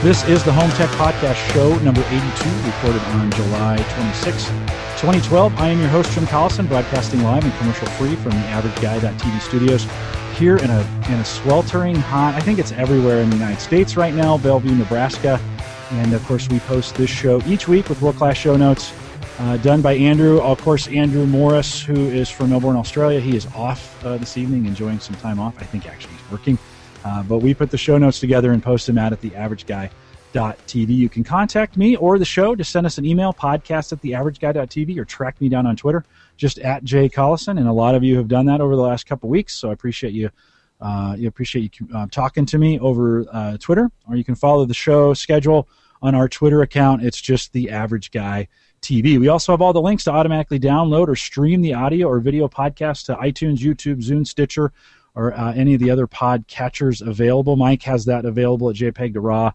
This is the Home Tech Podcast show number 82, recorded on July 26, 2012. I am your host, Jim Collison, broadcasting live and commercial-free from the AverageGuy.tv studios here in a sweltering hot, I think it's everywhere in the United States right now, Bellevue, Nebraska. And, of course, we post this show each week with world-class show notes done by Andrew. Of course, Andrew Morris, who is from Melbourne, Australia. He is off this evening, enjoying some time off. I think actually he's working. But we put the show notes together and post them out at theaverageguy.tv. You can contact me or the show. Just send us an email, podcast@theaverageguy.tv, or track me down on Twitter, just at Jay Collison. And a lot of you have done that over the last couple of weeks, so I appreciate you. Talking to me over Twitter, or you can follow the show schedule on our Twitter account. It's just The Average Guy TV. We also have all the links to automatically download or stream the audio or video podcast to iTunes, YouTube, Zune, Stitcher, or any of the other podcatchers available. Mike has that available at JPEG to RAW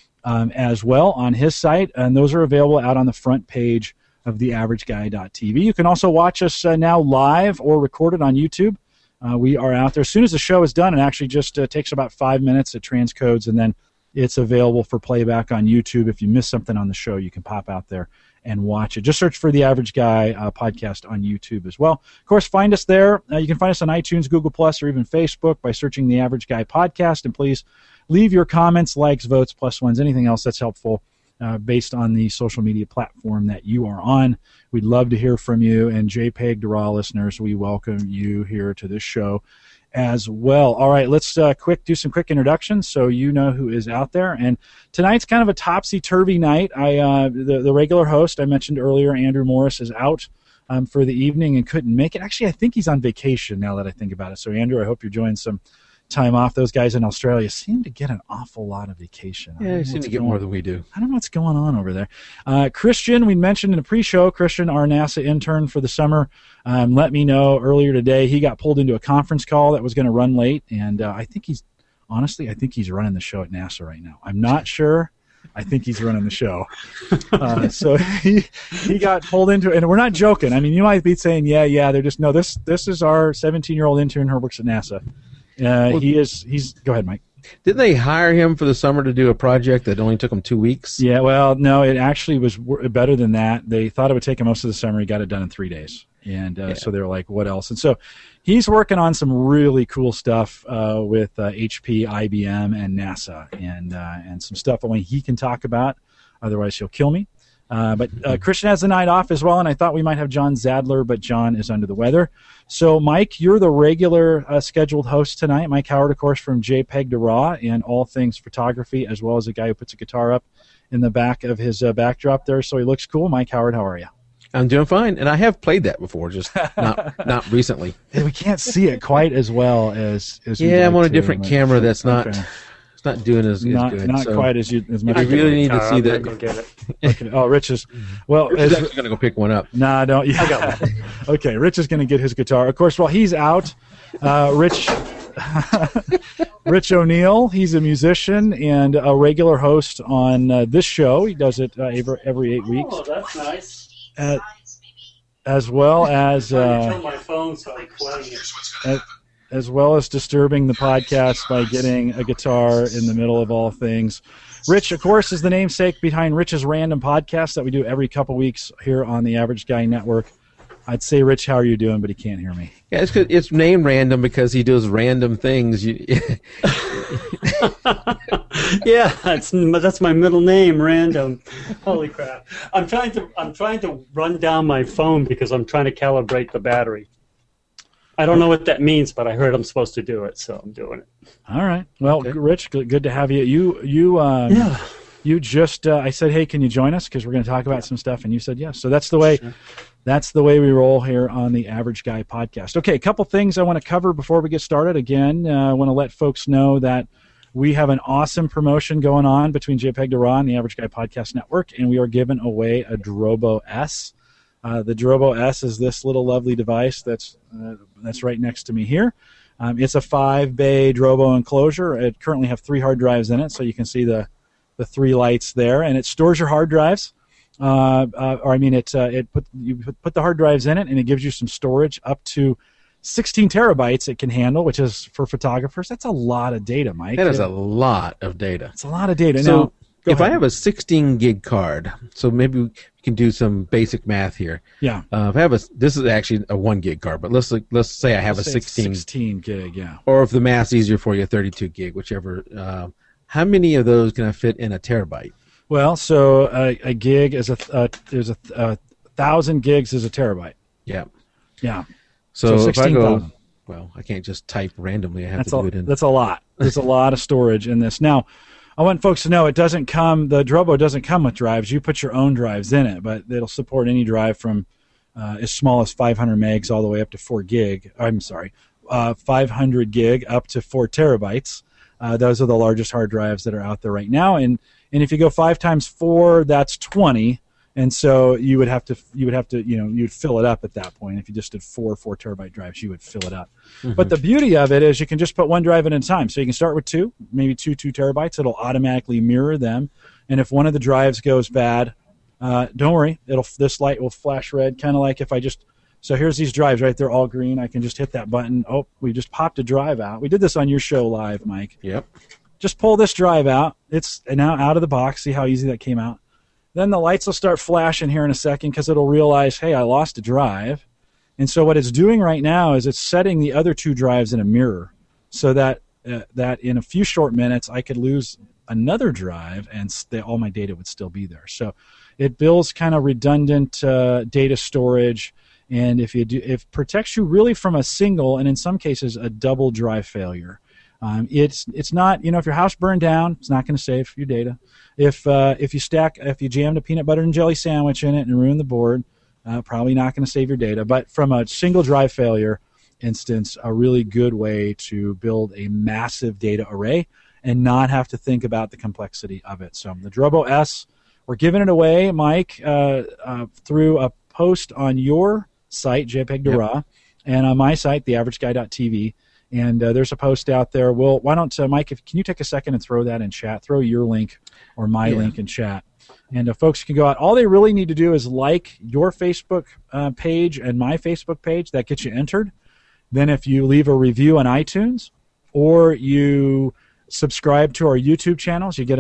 as well on his site, and those are available out on the front page of theaverageguy.tv. You can also watch us now live or recorded on YouTube. We are out there. As soon as the show is done, it actually just takes about 5 minutes. It transcodes, and then it's available for playback on YouTube. If you miss something on the show, you can pop out there and watch it. Just search for The Average Guy podcast on YouTube as well. Of course, find us there. You can find us on iTunes, Google+, or even Facebook by searching The Average Guy podcast. And please leave your comments, likes, votes, plus ones, anything else that's helpful based on the social media platform that you are on. We'd love to hear from you. And JPEG to RAW listeners, we welcome you here to this show as well. All right, let's do some quick introductions so you know who is out there. And tonight's kind of a topsy-turvy night. The regular host I mentioned earlier, Andrew Morris, is out for the evening and couldn't make it. Actually, I think he's on vacation now that I think about it. So, Andrew, I hope you're enjoying some time off. Those guys in Australia seem to get an awful lot of vacation. Yeah, they seem to get more than we do. I don't know what's going on over there. Christian, we mentioned in the pre-show, Christian, our NASA intern for the summer, let me know earlier today he got pulled into a conference call that was going to run late, and I think he's running the show at NASA right now. I'm not sure. I think he's running the show. So he got pulled into it, and we're not joking. I mean, you might be saying, yeah, they're just, no, this is our 17-year-old intern who works at NASA. He's go ahead, Mike. Didn't they hire him for the summer to do a project that only took him 2 weeks? Yeah, well, no, it actually was better than that. They thought it would take him most of the summer. He got it done in 3 days. And so they were like, what else? And so he's working on some really cool stuff with HP, IBM, and NASA, and some stuff only he can talk about. Otherwise, he'll kill me. But Christian has the night off as well, and I thought we might have John Zadler, but John is under the weather. So, Mike, you're the regular scheduled host tonight. Mike Howard, of course, from JPEG to RAW and all things photography, as well as a guy who puts a guitar up in the back of his backdrop there, so he looks cool. Mike Howard, how are you? I'm doing fine, and I have played that before, just not recently. We can't see it quite as well as yeah, I'm on a different camera that's not... Okay. Not doing as good. Not quite as much. I really need to see that. Go get it. Okay. Oh, Rich is. Well, Rich is actually going to go pick one up. Nah, don't. Yeah. I got one. Okay, Rich is going to get his guitar. Of course, while he's out, Rich O'Neill. He's a musician and a regular host on this show. He does it every 8 weeks. Oh, that's nice. As well as. Turn my phone so I'm playing it. As well as disturbing the podcast by getting a guitar in the middle of all things. Rich, of course, is the namesake behind Rich's Random podcast that we do every couple weeks here on the Average Guy Network. I'd say, Rich, how are you doing? But he can't hear me. Yeah, it's named Random because he does random things. Yeah, that's my middle name, Random. Holy crap! I'm trying to run down my phone because I'm trying to calibrate the battery. I don't know what that means, but I heard I'm supposed to do it, so I'm doing it. All right. Well, okay. Rich, good to have you. You just I said, hey, can you join us? Because we're going to talk about some stuff, and you said yes. So that's the way. Sure. That's the way we roll here on the Average Guy podcast. Okay, a couple things I want to cover before we get started. Again, I want to let folks know that we have an awesome promotion going on between JPEG to RAW and the Average Guy Podcast Network, and we are giving away a Drobo S. The Drobo S is this little lovely device that's right next to me here. It's a 5-bay Drobo enclosure. It currently have 3 hard drives in it, so you can see the 3 lights there, and it stores your hard drives. You put the hard drives in it, and it gives you some storage up to 16 terabytes it can handle, which is for photographers. That's a lot of data, Mike. That is a lot of data. It's a lot of data. So, now, If I have a 16 gig card, so maybe we can do some basic math here. Yeah. If I have this is actually a 1 gig card, but let's say I have a 16 gig, yeah. Or if the math's easier for you, 32 gig, whichever. How many of those can I fit in a terabyte? Well, so a gig is there's 1,000 gigs is a terabyte. Yeah. Yeah. So if I go, 16,000. well, I can't just type randomly. I have to do it in. That's a lot. There's a lot of storage in this. Now, I want folks to know the Drobo doesn't come with drives. You put your own drives in it, but it'll support any drive from as small as 500 megs all the way up to 4 gig. I'm sorry, 500 gig up to 4 terabytes. Those are the largest hard drives that are out there right now. And if you go 5 times 4, that's 20. And so you would have to you'd fill it up at that point. If you just did 4 terabyte drives, you would fill it up. Mm-hmm. But the beauty of it is you can just put one drive at a time. So you can start with 2, maybe 2 terabytes. It'll automatically mirror them. And if one of the drives goes bad, don't worry. This light will flash red, kind of like if I just. So here's these drives, right? They're all green. I can just hit that button. Oh, we just popped a drive out. We did this on your show live, Mike. Yep. Just pull this drive out. It's now out of the box. See how easy that came out? Then the lights will start flashing here in a second because it'll realize, hey, I lost a drive. And so what it's doing right now is it's setting the other 2 drives in a mirror so that in a few short minutes I could lose another drive and all my data would still be there. So it builds kind of redundant data storage, and it protects you really from a single and in some cases a double drive failure. It's not, if your house burned down, it's not going to save your data. If you jammed a peanut butter and jelly sandwich in it and ruined the board, probably not going to save your data. But from a single drive failure instance, a really good way to build a massive data array and not have to think about the complexity of it. So the Drobo S, we're giving it away, Mike, through a post on your site, JPEG to RAW, and on my site, theaverageguy.tv. And there's a post out there. Well, why don't, Mike, can you take a second and throw that in chat? Throw your link or my link in chat. And folks can go out. All they really need to do is like your Facebook page and my Facebook page. That gets you entered. Then if you leave a review on iTunes or you subscribe to our YouTube channels, you get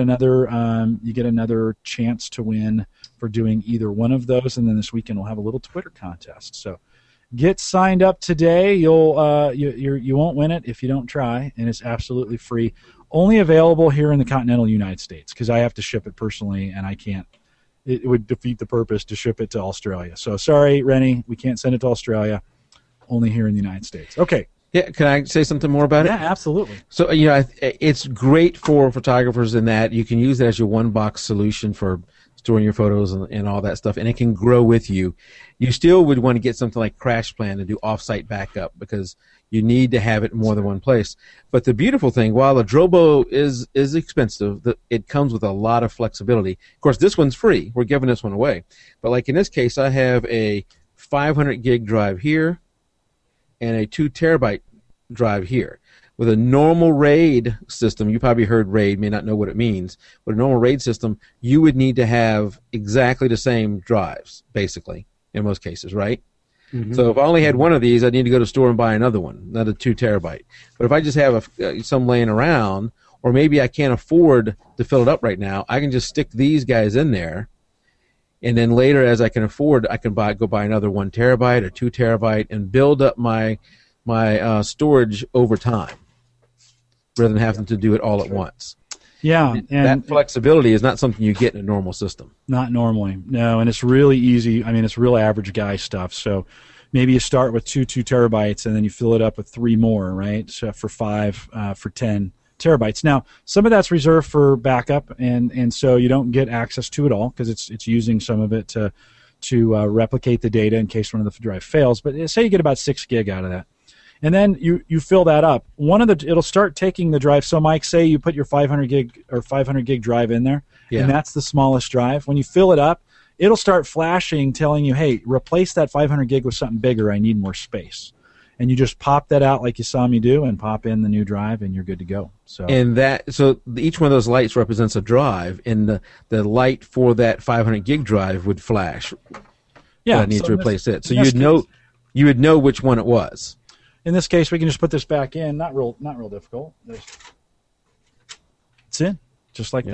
another chance to win for doing either one of those. And then this weekend we'll have a little Twitter contest. So get signed up today. You won't win it if you don't try, and it's absolutely free. Only available here in the continental United States because I have to ship it personally, and I can't. It would defeat the purpose to ship it to Australia. So sorry, Rennie, we can't send it to Australia. Only here in the United States. Okay. Yeah, can I say something more about it? Yeah, absolutely. So it's great for photographers in that you can use it as your one-box solution for storing your photos and all that stuff, and it can grow with you. You still would want to get something like CrashPlan to do off-site backup because you need to have it in more than one place. But the beautiful thing, while the Drobo is expensive, it comes with a lot of flexibility. Of course, this one's free. We're giving this one away. But like in this case, I have a 500 gig drive here and a 2 terabyte drive here. With a normal RAID system, you probably heard RAID, may not know what it means. With a normal RAID system, you would need to have exactly the same drives, basically, in most cases, right? Mm-hmm. So if I only had one of these, I'd need to go to the store and buy another one, another 2 terabyte. But if I just have some laying around, or maybe I can't afford to fill it up right now, I can just stick these guys in there, and then later, as I can afford, I can go buy another 1 terabyte or 2 terabyte and build up my storage over time, rather than having to do it all at once. Yeah, and that flexibility is not something you get in a normal system. Not normally, no, and it's really easy. I mean, it's real average guy stuff. So maybe you start with 2 terabytes, and then you fill it up with 3 more, right? So for 5, for 10 terabytes. Now, some of that's reserved for backup, and so you don't get access to it all because it's using some of it to replicate the data in case one of the drive fails. But say you get about 6 gig out of that. And then you fill that up. It'll start taking the drive. So Mike, say you put your 500 gig drive in there, and that's the smallest drive. When you fill it up, it'll start flashing, telling you, hey, replace that 500 gig with something bigger. I need more space. And you just pop that out like you saw me do, and pop in the new drive, and you're good to go. So each one of those lights represents a drive, and the light for that 500 gig drive would flash. Yeah, I need to replace it. So you would know which one it was. In this case, we can just put this back in. Not real difficult. It's in, just like that.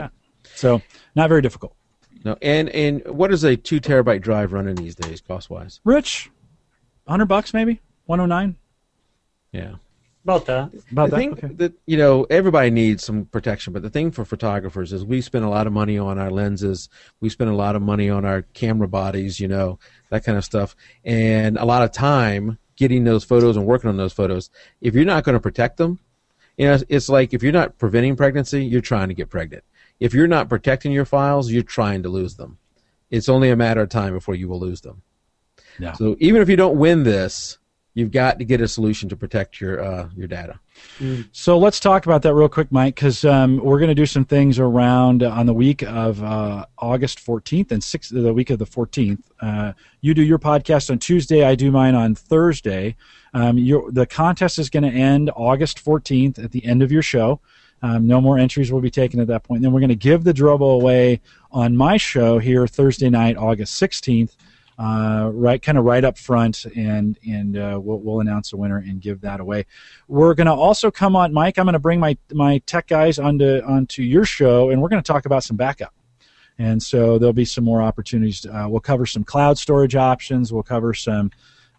So not very difficult. No, and what does a 2 terabyte drive running these days, cost wise? Rich, $100 maybe, 109. Yeah, About that. About the thing okay. that everybody needs some protection, but the thing for photographers is we spend a lot of money on our lenses, we spend a lot of money on our camera bodies, that kind of stuff, and a lot of time getting those photos and working on those photos. If you're not going to protect them, it's like if you're not preventing pregnancy, you're trying to get pregnant. If you're not protecting your files, you're trying to lose them. It's only a matter of time before you will lose them. Yeah. So even if you don't win this, you've got to get a solution to protect your data. So let's talk about that real quick, Mike, because we're going to do some things around on the week of August 14th and the week of the 14th. You do your podcast on Tuesday. I do mine on Thursday. The contest is going to end August 14th at the end of your show. No more entries will be taken at that point. And then we're going to give the Drobo away on my show here Thursday night, August 16th. Right up front, and we'll announce the winner and give that away. We're going to also come on, Mike. I'm going to bring my tech guys onto your show, and we're going to talk about some backup. And so there'll be some more opportunities. We'll cover some cloud storage options. We'll cover some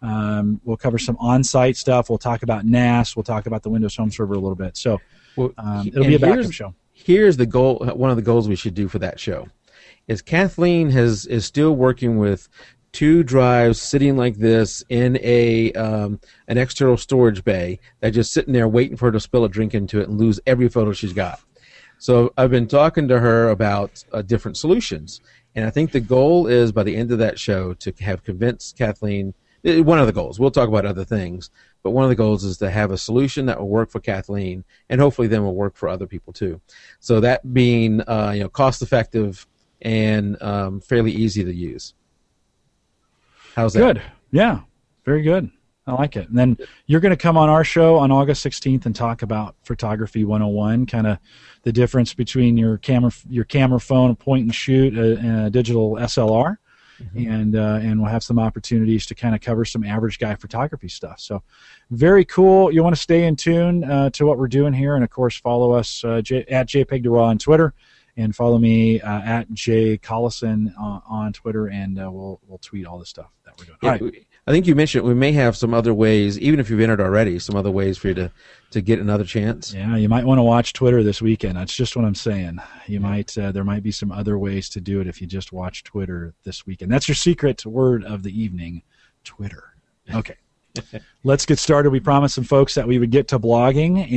on-site stuff. We'll talk about NAS. We'll talk about the Windows Home Server a little bit. So it'll be a backup show. Here's the goal. One of the goals we should do for that show is Kathleen is still working with 2 drives sitting like this in an external storage bay that's just sitting there waiting for her to spill a drink into it and lose every photo she's got. So I've been talking to her about different solutions, and I think the goal is by the end of that show to have convinced Kathleen. One of the goals. We'll talk about other things, but one of the goals is to have a solution that will work for Kathleen, and hopefully then will work for other people too. So that being cost effective and fairly easy to use. How's that? Good. Yeah, very good. I like it. And then you're going to come on our show on August 16th and talk about Photography 101, kind of the difference between your camera phone, point and shoot, and a digital SLR. Mm-hmm. And we'll have some opportunities to kind of cover some average guy photography stuff. So very cool. You want to stay in tune to what we're doing here, and of course follow us at JPEG2Raw on Twitter. And follow me at Jay Collison on Twitter, and we'll tweet all the stuff that we're doing. Yeah, all right. I think you mentioned we may have some other ways, even if you've entered already, some other ways for you to get another chance. Yeah, you might want to watch Twitter this weekend. That's just what I'm saying. You might there might be some other ways to do it if you just watch Twitter this weekend. That's your secret word of the evening, Twitter. Okay. Let's get started. We promised some folks that we would get to blogging,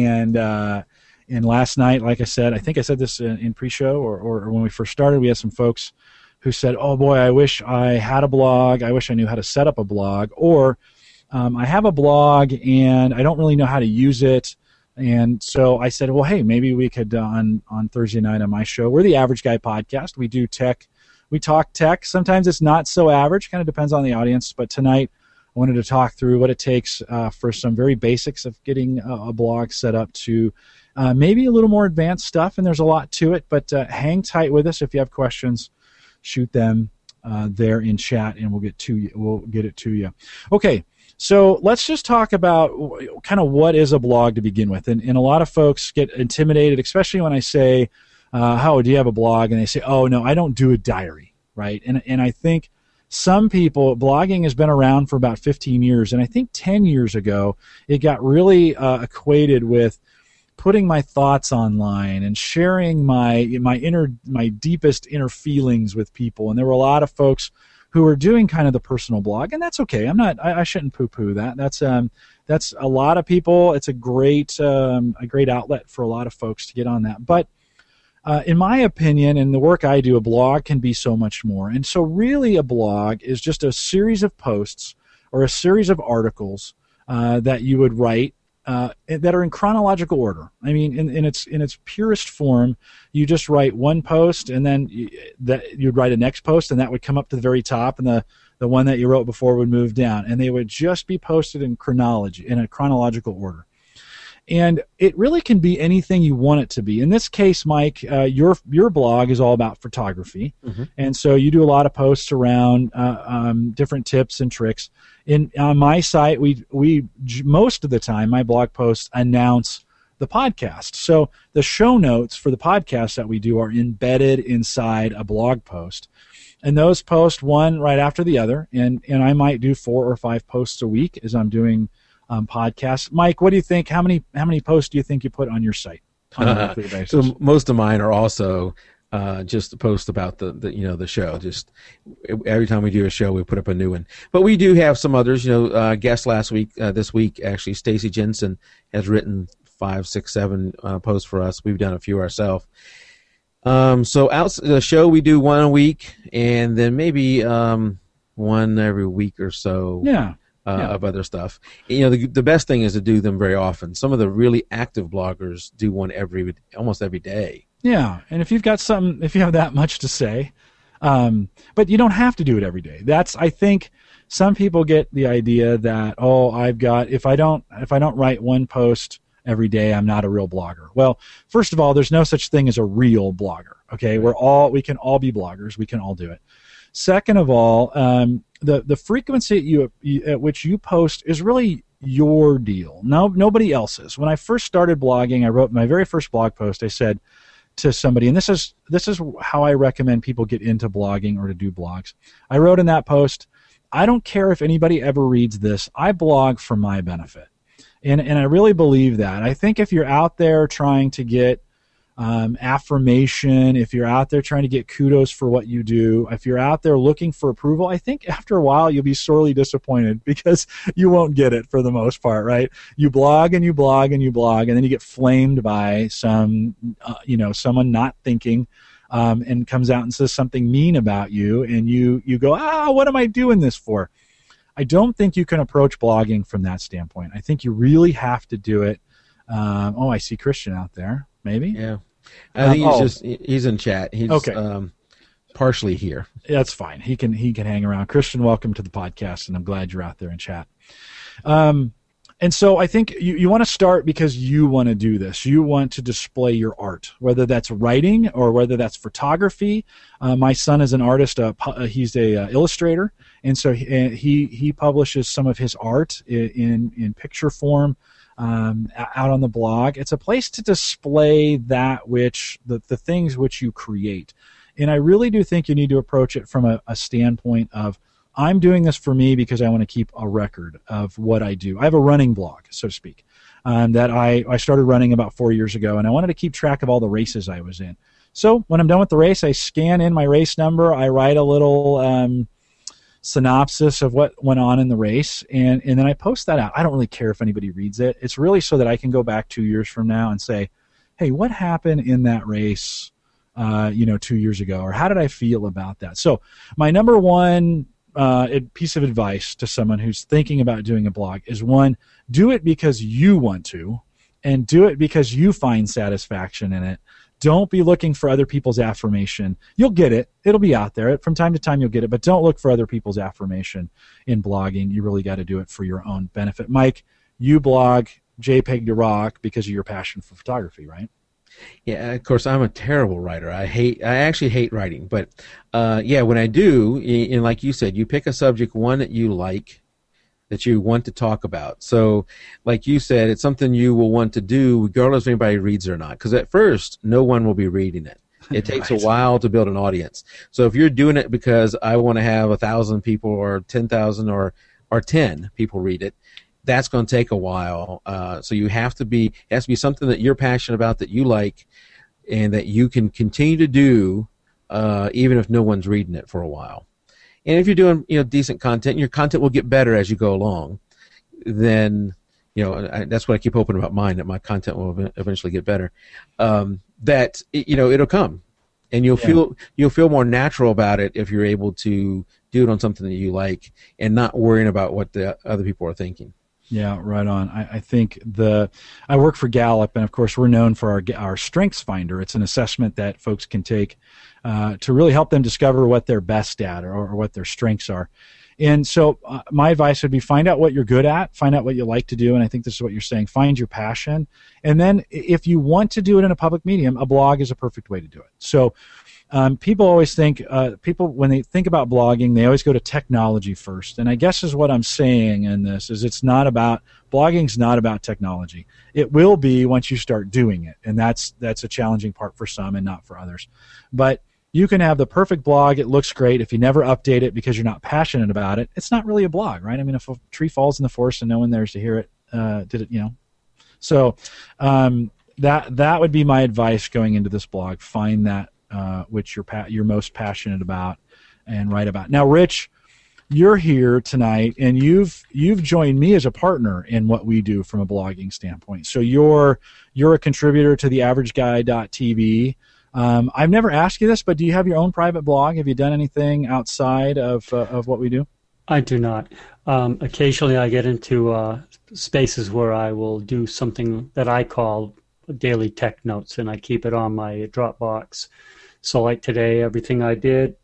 and last night, like I said, I think I said this in pre-show or when we first started, we had some folks who said, oh boy, I wish I had a blog. I wish I knew how to set up a blog. Or I have a blog and I don't really know how to use it. And so I said, well, hey, maybe we could on Thursday night on my show. We're the Average Guy Podcast. We do tech. We talk tech. Sometimes it's not so average. Kind of depends on the audience. But tonight I wanted to talk through what it takes for some very basics of getting a blog set up to maybe a little more advanced stuff, and there's a lot to it, but hang tight with us. If you have questions, shoot them there in chat, and we'll get it to you. Okay, so let's just talk about kind of what is a blog to begin with. And a lot of folks get intimidated, especially when I say, how do you have a blog? And they say, oh, no, I don't do a diary, right? And I think some people, blogging has been around for about 15 years, and I think 10 years ago, it got really equated with putting my thoughts online and sharing my deepest inner feelings with people. And there were a lot of folks who were doing kind of the personal blog, and that's okay. I shouldn't poo-poo that. That's a lot of people. It's a great outlet for a lot of folks to get on that. But in my opinion, in the work I do, a blog can be so much more. And so really a blog is just a series of posts or a series of articles that you would write that are in chronological order. I mean, in its purest form, you just write one post, and then you'd write a next post, and that would come up to the very top, and the one that you wrote before would move down, and they would just be posted in a chronological order. And it really can be anything you want it to be. In this case, Mike, your blog is all about photography, mm-hmm. and so you do a lot of posts around different tips and tricks. On my site, we most of the time my blog posts announce the podcast. So the show notes for the podcast that we do are embedded inside a blog post. And those post one right after the other. And I might do 4 or 5 posts a week as I'm doing podcasts. Mike, what do you think? How many posts do you think you put on your site on a weekly basis? So most of mine are also just a post about the show. Just every time we do a show, we put up a new one. But we do have some others. Guest last week, this week actually, Stacy Jensen has written 5, 6, 7 posts for us. We've done a few ourselves. So out the show, we do one a week, and then maybe one every week or so. Of other stuff. The best thing is to do them very often. Some of the really active bloggers do one almost every day. Yeah, and if you have that much to say, but you don't have to do it every day. I think some people get the idea that, if I don't write one post every day, I'm not a real blogger. Well, first of all, there's no such thing as a real blogger. Okay, right. We can all be bloggers. We can all do it. Second of all, the frequency at which you post is really your deal. No, nobody else's. When I first started blogging, I wrote my very first blog post. I said to somebody, and this is how I recommend people get into blogging or to do blogs. I wrote in that post, I don't care if anybody ever reads this. I blog for my benefit. And I really believe that. I think if you're out there trying to get affirmation, if you're out there trying to get kudos for what you do, if you're out there looking for approval, I think after a while you'll be sorely disappointed because you won't get it for the most part, right? You blog and you blog and you blog, and then you get flamed by someone not thinking, and comes out and says something mean about you, and you go, what am I doing this for? I don't think you can approach blogging from that standpoint. I think you really have to do it. I see Christian out there. Maybe. Yeah. I think he's in chat. He's okay. Partially here. That's fine. He can hang around. Christian, welcome to the podcast, and I'm glad you're out there in chat. And so I think you want to start because you want to do this. You want to display your art, whether that's writing or whether that's photography. My son is an artist. He's a illustrator, and so he publishes some of his art in picture form out on the blog. It's a place to display that which the things which you create. And I really do think you need to approach it from a standpoint of, I'm doing this for me because I want to keep a record of what I do. I have a running blog, so to speak, that I started running about 4 years ago, and I wanted to keep track of all the races I was in. So when I'm done with the race, I scan in my race number, I write a little synopsis of what went on in the race, and then I post that out. I don't really care if anybody reads it. It's really so that I can go back 2 years from now and say, hey, what happened in that race 2 years ago, or how did I feel about that? So my number one piece of advice to someone who's thinking about doing a blog is, one, do it because you want to, and do it because you find satisfaction in it. Don't be looking for other people's affirmation. You'll get it. It'll be out there. From time to time you'll get it, but don't look for other people's affirmation in blogging. You really got to do it for your own benefit. Mike, you blog JPEG to Rock because of your passion for photography, right? Yeah, of course, I'm a terrible writer. I actually hate writing. But, when I do, and like you said, you pick a subject, one that you like, that you want to talk about. So, like you said, it's something you will want to do regardless if anybody reads it or not. Because at first, no one will be reading it. It takes a while to build an audience. So if you're doing it because I want to have 1,000 people or 10,000 or 10 people read it, that's going to take a while. So it has to be something that you're passionate about, that you like, and that you can continue to do even if no one's reading it for a while. And if you're doing decent content, your content will get better as you go along. Then that's what I keep hoping about mine, that my content will eventually get better. It'll come, and you'll feel more natural about it if you're able to do it on something that you like and not worrying about what the other people are thinking. Yeah, right on. I think I work for Gallup, and of course we're known for our Strengths Finder. It's an assessment that folks can take to really help them discover what they're best at or what their strengths are. And so my advice would be, find out what you're good at, find out what you like to do, and I think this is what you're saying, find your passion. And then if you want to do it in a public medium, a blog is a perfect way to do it. So people always think, people when they think about blogging, they always go to technology first. And I guess is what I'm saying in this is blogging's not about technology. It will be once you start doing it, and that's a challenging part for some and not for others. But you can have the perfect blog. It looks great. If you never update it because you're not passionate about it, it's not really a blog, right? I mean, if a tree falls in the forest and no one there's to hear it, So that would be my advice going into this blog. Find that which you're most passionate about and write about. Now, Rich, you're here tonight, and you've joined me as a partner in what we do from a blogging standpoint. So you're a contributor to the AverageGuy.tv. I've never asked you this, but do you have your own private blog? Have you done anything outside of what we do? I do not. Occasionally I get into spaces where I will do something that I call daily tech notes, and I keep it on my Dropbox. So like today, everything I did,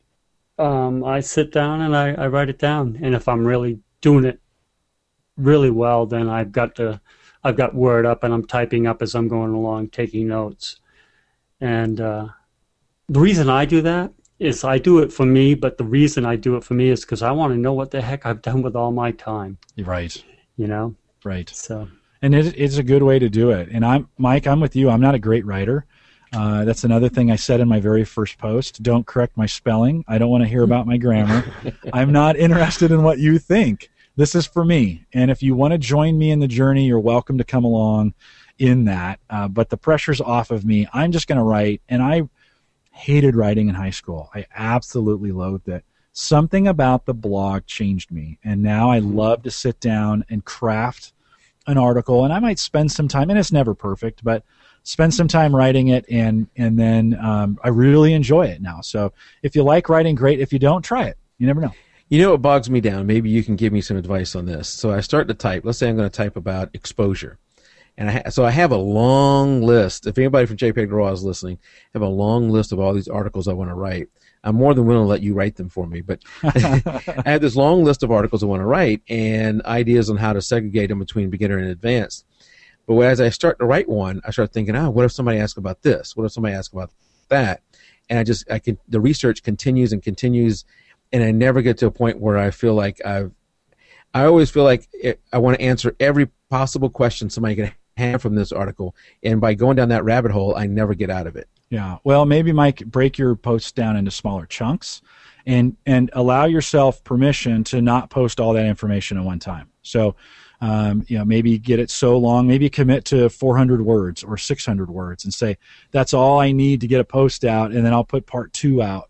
I sit down and I write it down. And if I'm really doing it really well, then I've got Word up and I'm typing up as I'm going along, taking notes. And the reason I do that is I do it for me, but the reason I do it for me is because I want to know what the heck I've done with all my time. Right. Right. So. And it's a good way to do it. And Mike, I'm with you. I'm not a great writer. That's another thing I said in my very first post. Don't correct my spelling. I don't want to hear about my grammar. I'm not interested in what you think. This is for me. And if you want to join me in the journey, you're welcome to come along in that. But the pressure's off of me. I'm just going to write. And I hated writing in high school. I absolutely loathed it. Something about the blog changed me. And now I love to sit down and craft an article. And I might spend some time, and it's never perfect, but spend some time writing it, and then I really enjoy it now. So if you like writing, great. If you don't, try it. You never know. You know what bogs me down? Maybe you can give me some advice on this. So I start to type. Let's say I'm going to type about exposure. And so I have a long list. If anybody from JPEG Raw is listening, I have a long list of all these articles I want to write. I'm more than willing to let you write them for me. But I have this long list of articles I want to write and ideas on how to segregate them between beginner and advanced. But as I start to write one, I start thinking, what if somebody asks about this? What if somebody asks about that? And the research continues and continues, and I never get to a point where I feel like I always feel like I want to answer every possible question somebody can have from this article. And by going down that rabbit hole, I never get out of it. Yeah. Well, maybe, Mike, break your posts down into smaller chunks and allow yourself permission to not post all that information at one time. So, maybe get it so long, maybe commit to 400 words or 600 words and say, that's all I need to get a post out, and then I'll put part 2 out,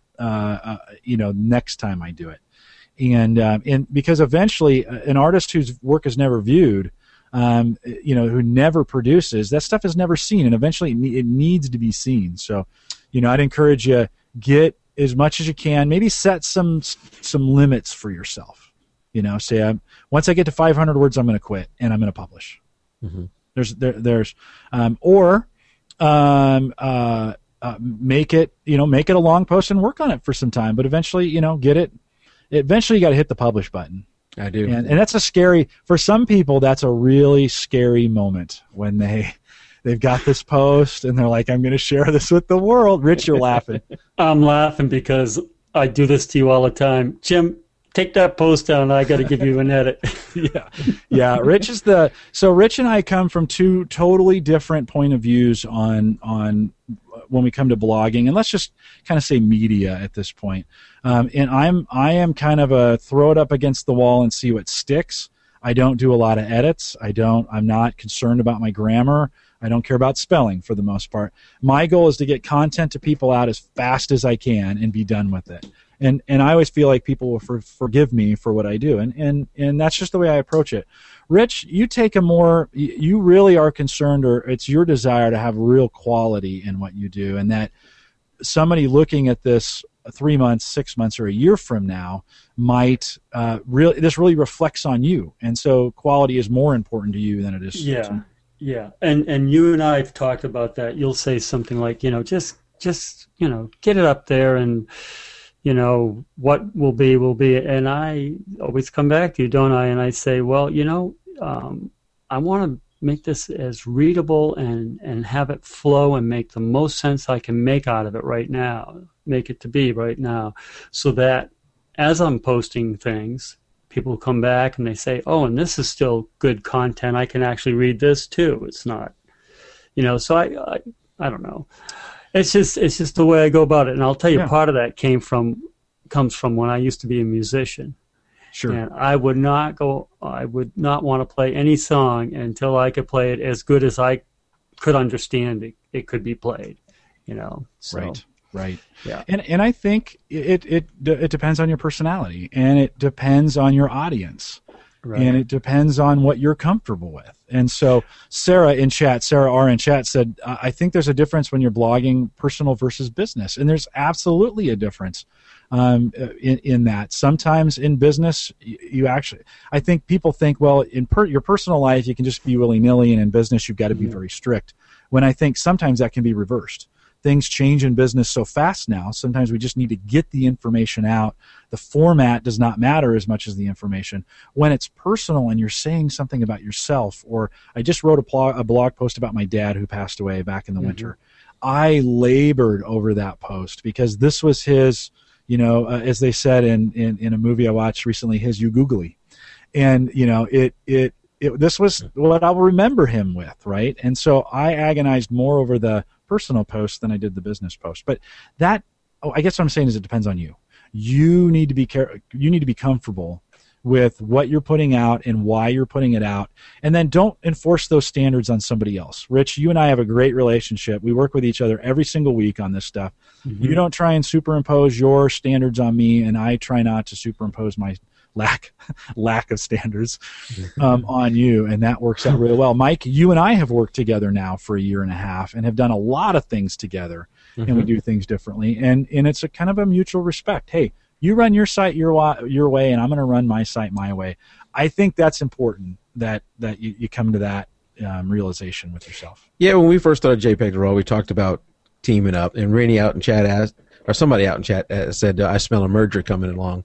next time I do it. And because eventually an artist whose work is never viewed, who never produces, that stuff is never seen, and eventually it needs to be seen. So, I'd encourage you, get as much as you can, maybe set some limits for yourself. Say, once I get to 500 words, I'm going to quit and I'm going to publish. Mm-hmm. Make it a long post and work on it for some time, but eventually, eventually you got to hit the publish button. I do. And that's for some people, that's a really scary moment when they've got this post and they're like, I'm going to share this with the world. Rich, you're laughing. I'm laughing because I do this to you all the time. Jim, take that post down. I got to give you an edit. Yeah. Rich and I come from two totally different point of views on when we come to blogging, and let's just kind of say media at this point. And I am kind of a throw it up against the wall and see what sticks. I don't do a lot of edits. I'm not concerned about my grammar. I don't care about spelling for the most part. My goal is to get content to people out as fast as I can and be done with it. And I always feel like people will forgive me for what I do. And that's just the way I approach it. Rich, you really are concerned, or it's your desire to have real quality in what you do, and that somebody looking at this 3 months, 6 months, or a year from now might this really reflects on you. And so quality is more important to you than it is. Yeah. And you and I have talked about that. You'll say something like, just get it up there, and what will be. And I always come back to you, don't I? And I say, well, I want to make this as readable and have it flow and make the most sense I can make out of it right now. make it to be right now, so that as I'm posting things, people come back and they say, oh, and this is still good content. I can actually read this too. It's not, so I don't know. It's just the way I go about it. And I'll tell you, part of that comes from when I used to be a musician. Sure. And I would not want to play any song until I could play it as good as I could understand it could be played, So. Right. Yeah. And I think it depends on your personality, and it depends on your audience, and it depends on what you're comfortable with. And so Sarah R in chat said, I think there's a difference when you're blogging personal versus business, and there's absolutely a difference in that. Sometimes in business, I think people think, well, in your personal life you can just be willy-nilly, and in business you've got to be very strict. When I think sometimes that can be reversed. Things change in business so fast now. Sometimes we just need to get the information out. The format does not matter as much as the information. When it's personal and you're saying something about yourself, or I just wrote a blog post about my dad who passed away back in the winter. I labored over that post because this was his, as they said in a movie I watched recently, his You Googly. And, this was what I'll remember him with, right? And so I agonized more over the personal post than I did the business post. But I guess what I'm saying is it depends on you. You need to be comfortable with what you're putting out and why you're putting it out, and then don't enforce those standards on somebody else. Rich, you and I have a great relationship. We work with each other every single week on this stuff. You don't try and superimpose your standards on me, and I try not to superimpose my lack of standards on you, and that works out really well. Mike, you and I have worked together now for a year and a half and have done a lot of things together, and we do things differently, and it's a kind of a mutual respect. Hey, you run your site your way, and I'm going to run my site my way. I think that's important that you come to that realization with yourself. Yeah, when we first started JPEG Raw, we talked about teaming up, and Rainey out in chat asked, or somebody out in chat said, I smell a merger coming along.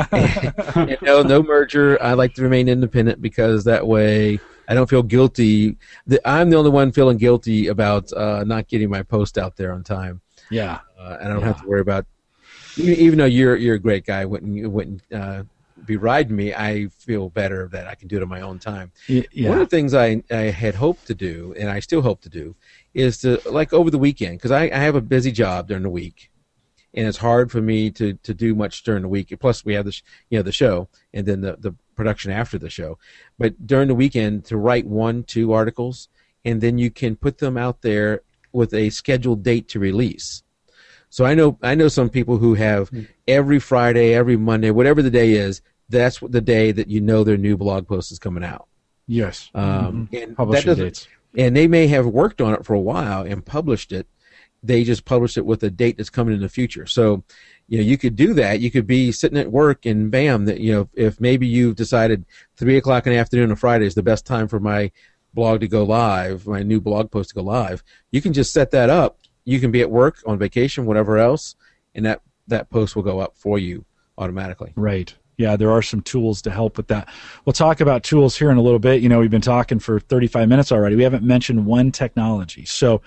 and no merger. I like to remain independent because that way I don't feel guilty. I'm the only one feeling guilty about not getting my post out there on time. Yeah. And I don't have to worry about, even though you're a great guy, wouldn't be riding me, I feel better that I can do it on my own time. Yeah. One of the things I had hoped to do, and I still hope to do, is to, like over the weekend, because I have a busy job during the week, and it's hard for me to do much during the week. Plus, we have the show, and then the production after the show. But during the weekend, to write 1-2 articles, and then you can put them out there with a scheduled date to release. So I know some people who have every Friday, every Monday, whatever the day is, that's the day that their new blog post is coming out. Yes. And publishing dates. And they may have worked on it for a while and published it. They just published it with a date that's coming in the future. So, you could do that. You could be sitting at work and bam, that if maybe you've decided 3:00 in the afternoon on Friday is the best time for my blog to go live, my new blog post to go live, you can just set that up. You can be at work, on vacation, whatever else, and that post will go up for you automatically. Right. Yeah, there are some tools to help with that. We'll talk about tools here in a little bit. We've been talking for 35 minutes already. We haven't mentioned one technology. So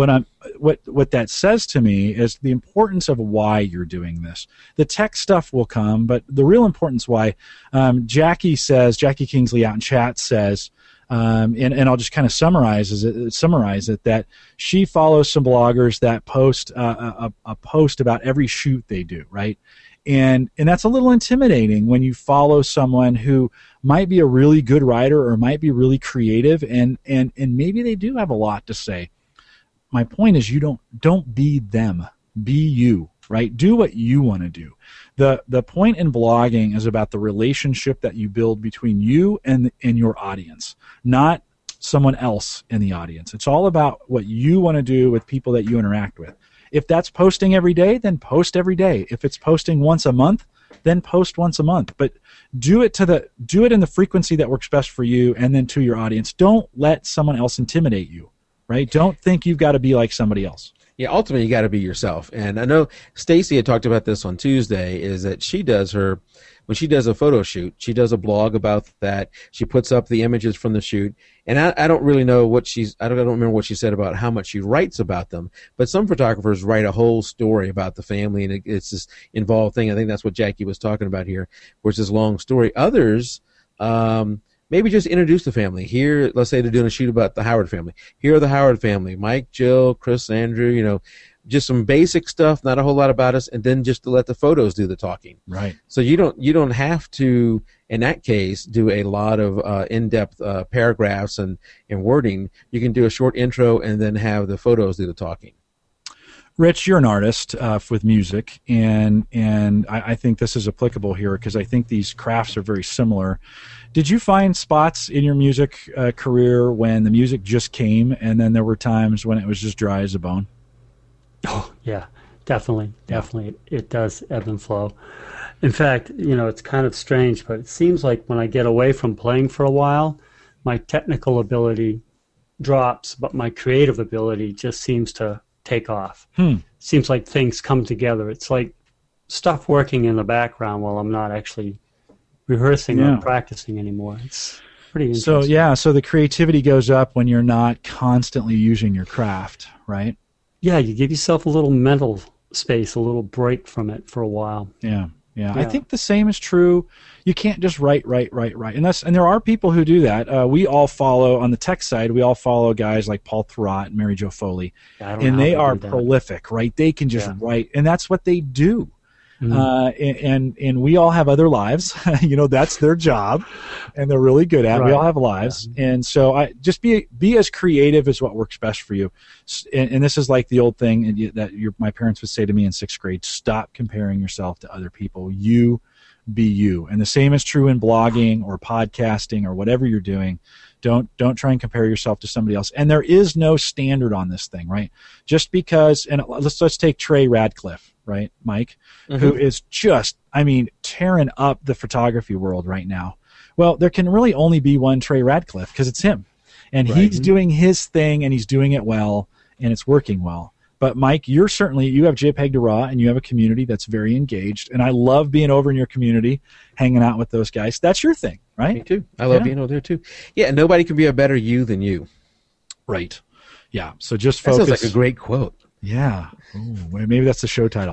what that says to me is the importance of why you're doing this. The tech stuff will come, but the real importance why. Jackie Kingsley out in chat says, and I'll just kind of summarize it, that she follows some bloggers that post a post about every shoot they do, right? And that's a little intimidating when you follow someone who might be a really good writer or might be really creative, and maybe they do have a lot to say. My point is, you don't be them, be you, right? Do what you want to do. The point in blogging is about the relationship that you build between you and your audience, not someone else in the audience. It's all about what you want to do with people that you interact with. If that's posting every day, then post every day. If it's posting once a month, then post once a month. But do it in the frequency that works best for you and then to your audience. Don't let someone else intimidate you, right? Don't think you've got to be like somebody else. Yeah, ultimately you got to be yourself. And I know Stacy had talked about this on Tuesday, is that when she does a photo shoot, she does a blog about that. She puts up the images from the shoot. And I don't really know I don't remember what she said about how much she writes about them, but some photographers write a whole story about the family, and it's this involved thing. I think that's what Jackie was talking about here, where it's this long story. Others, maybe just introduce the family. Here, let's say they're doing a shoot about the Howard family. Here are the Howard family: Mike, Jill, Chris, Andrew. Just some basic stuff, not a whole lot about us, and then just to let the photos do the talking. Right. So you don't have to, in that case, do a lot of in-depth paragraphs and wording. You can do a short intro and then have the photos do the talking. Rich, you're an artist with music, and I think this is applicable here because I think these crafts are very similar. Did you find spots in your music career when the music just came, and then there were times when it was just dry as a bone? Oh, yeah, definitely. It does ebb and flow. In fact, it's kind of strange, but it seems like when I get away from playing for a while, my technical ability drops, but my creative ability just seems to take off. Seems like things come together. It's like stuff working in the background while I'm not actually rehearsing or practicing anymore. It's pretty interesting. So the creativity goes up when you're not constantly using your craft, right? Yeah, you give yourself a little mental space, a little break from it for a while. Yeah. I think the same is true. You can't just write. And there are people who do that. We all follow, on the tech side, we all follow guys like Paul Thurrott and Mary Jo Foley. And they are prolific, right? They can just write, and that's what they do. And we all have other lives. That's their job, and they're really good at it. We all have lives. And so just be as creative as what works best for you. And this is like the old thing that my parents would say to me in 6th grade: stop comparing yourself to other people. You be you. And the same is true in blogging or podcasting or whatever you're doing. Don't try and compare yourself to somebody else. And there is no standard on this thing, right? Just because, and let's take Trey Radcliffe, right, Mike, who is just, tearing up the photography world right now. Well, there can really only be one Trey Radcliffe because it's him. And he's doing his thing, and he's doing it well, and it's working well. But Mike, you have JPEG to RAW, and you have a community that's very engaged. And I love being over in your community, hanging out with those guys. That's your thing, right? Me too. I love being over there too. Yeah, nobody can be a better you than you. Right. Yeah. So just focus. That sounds like a great quote. Yeah. Ooh, maybe that's the show title.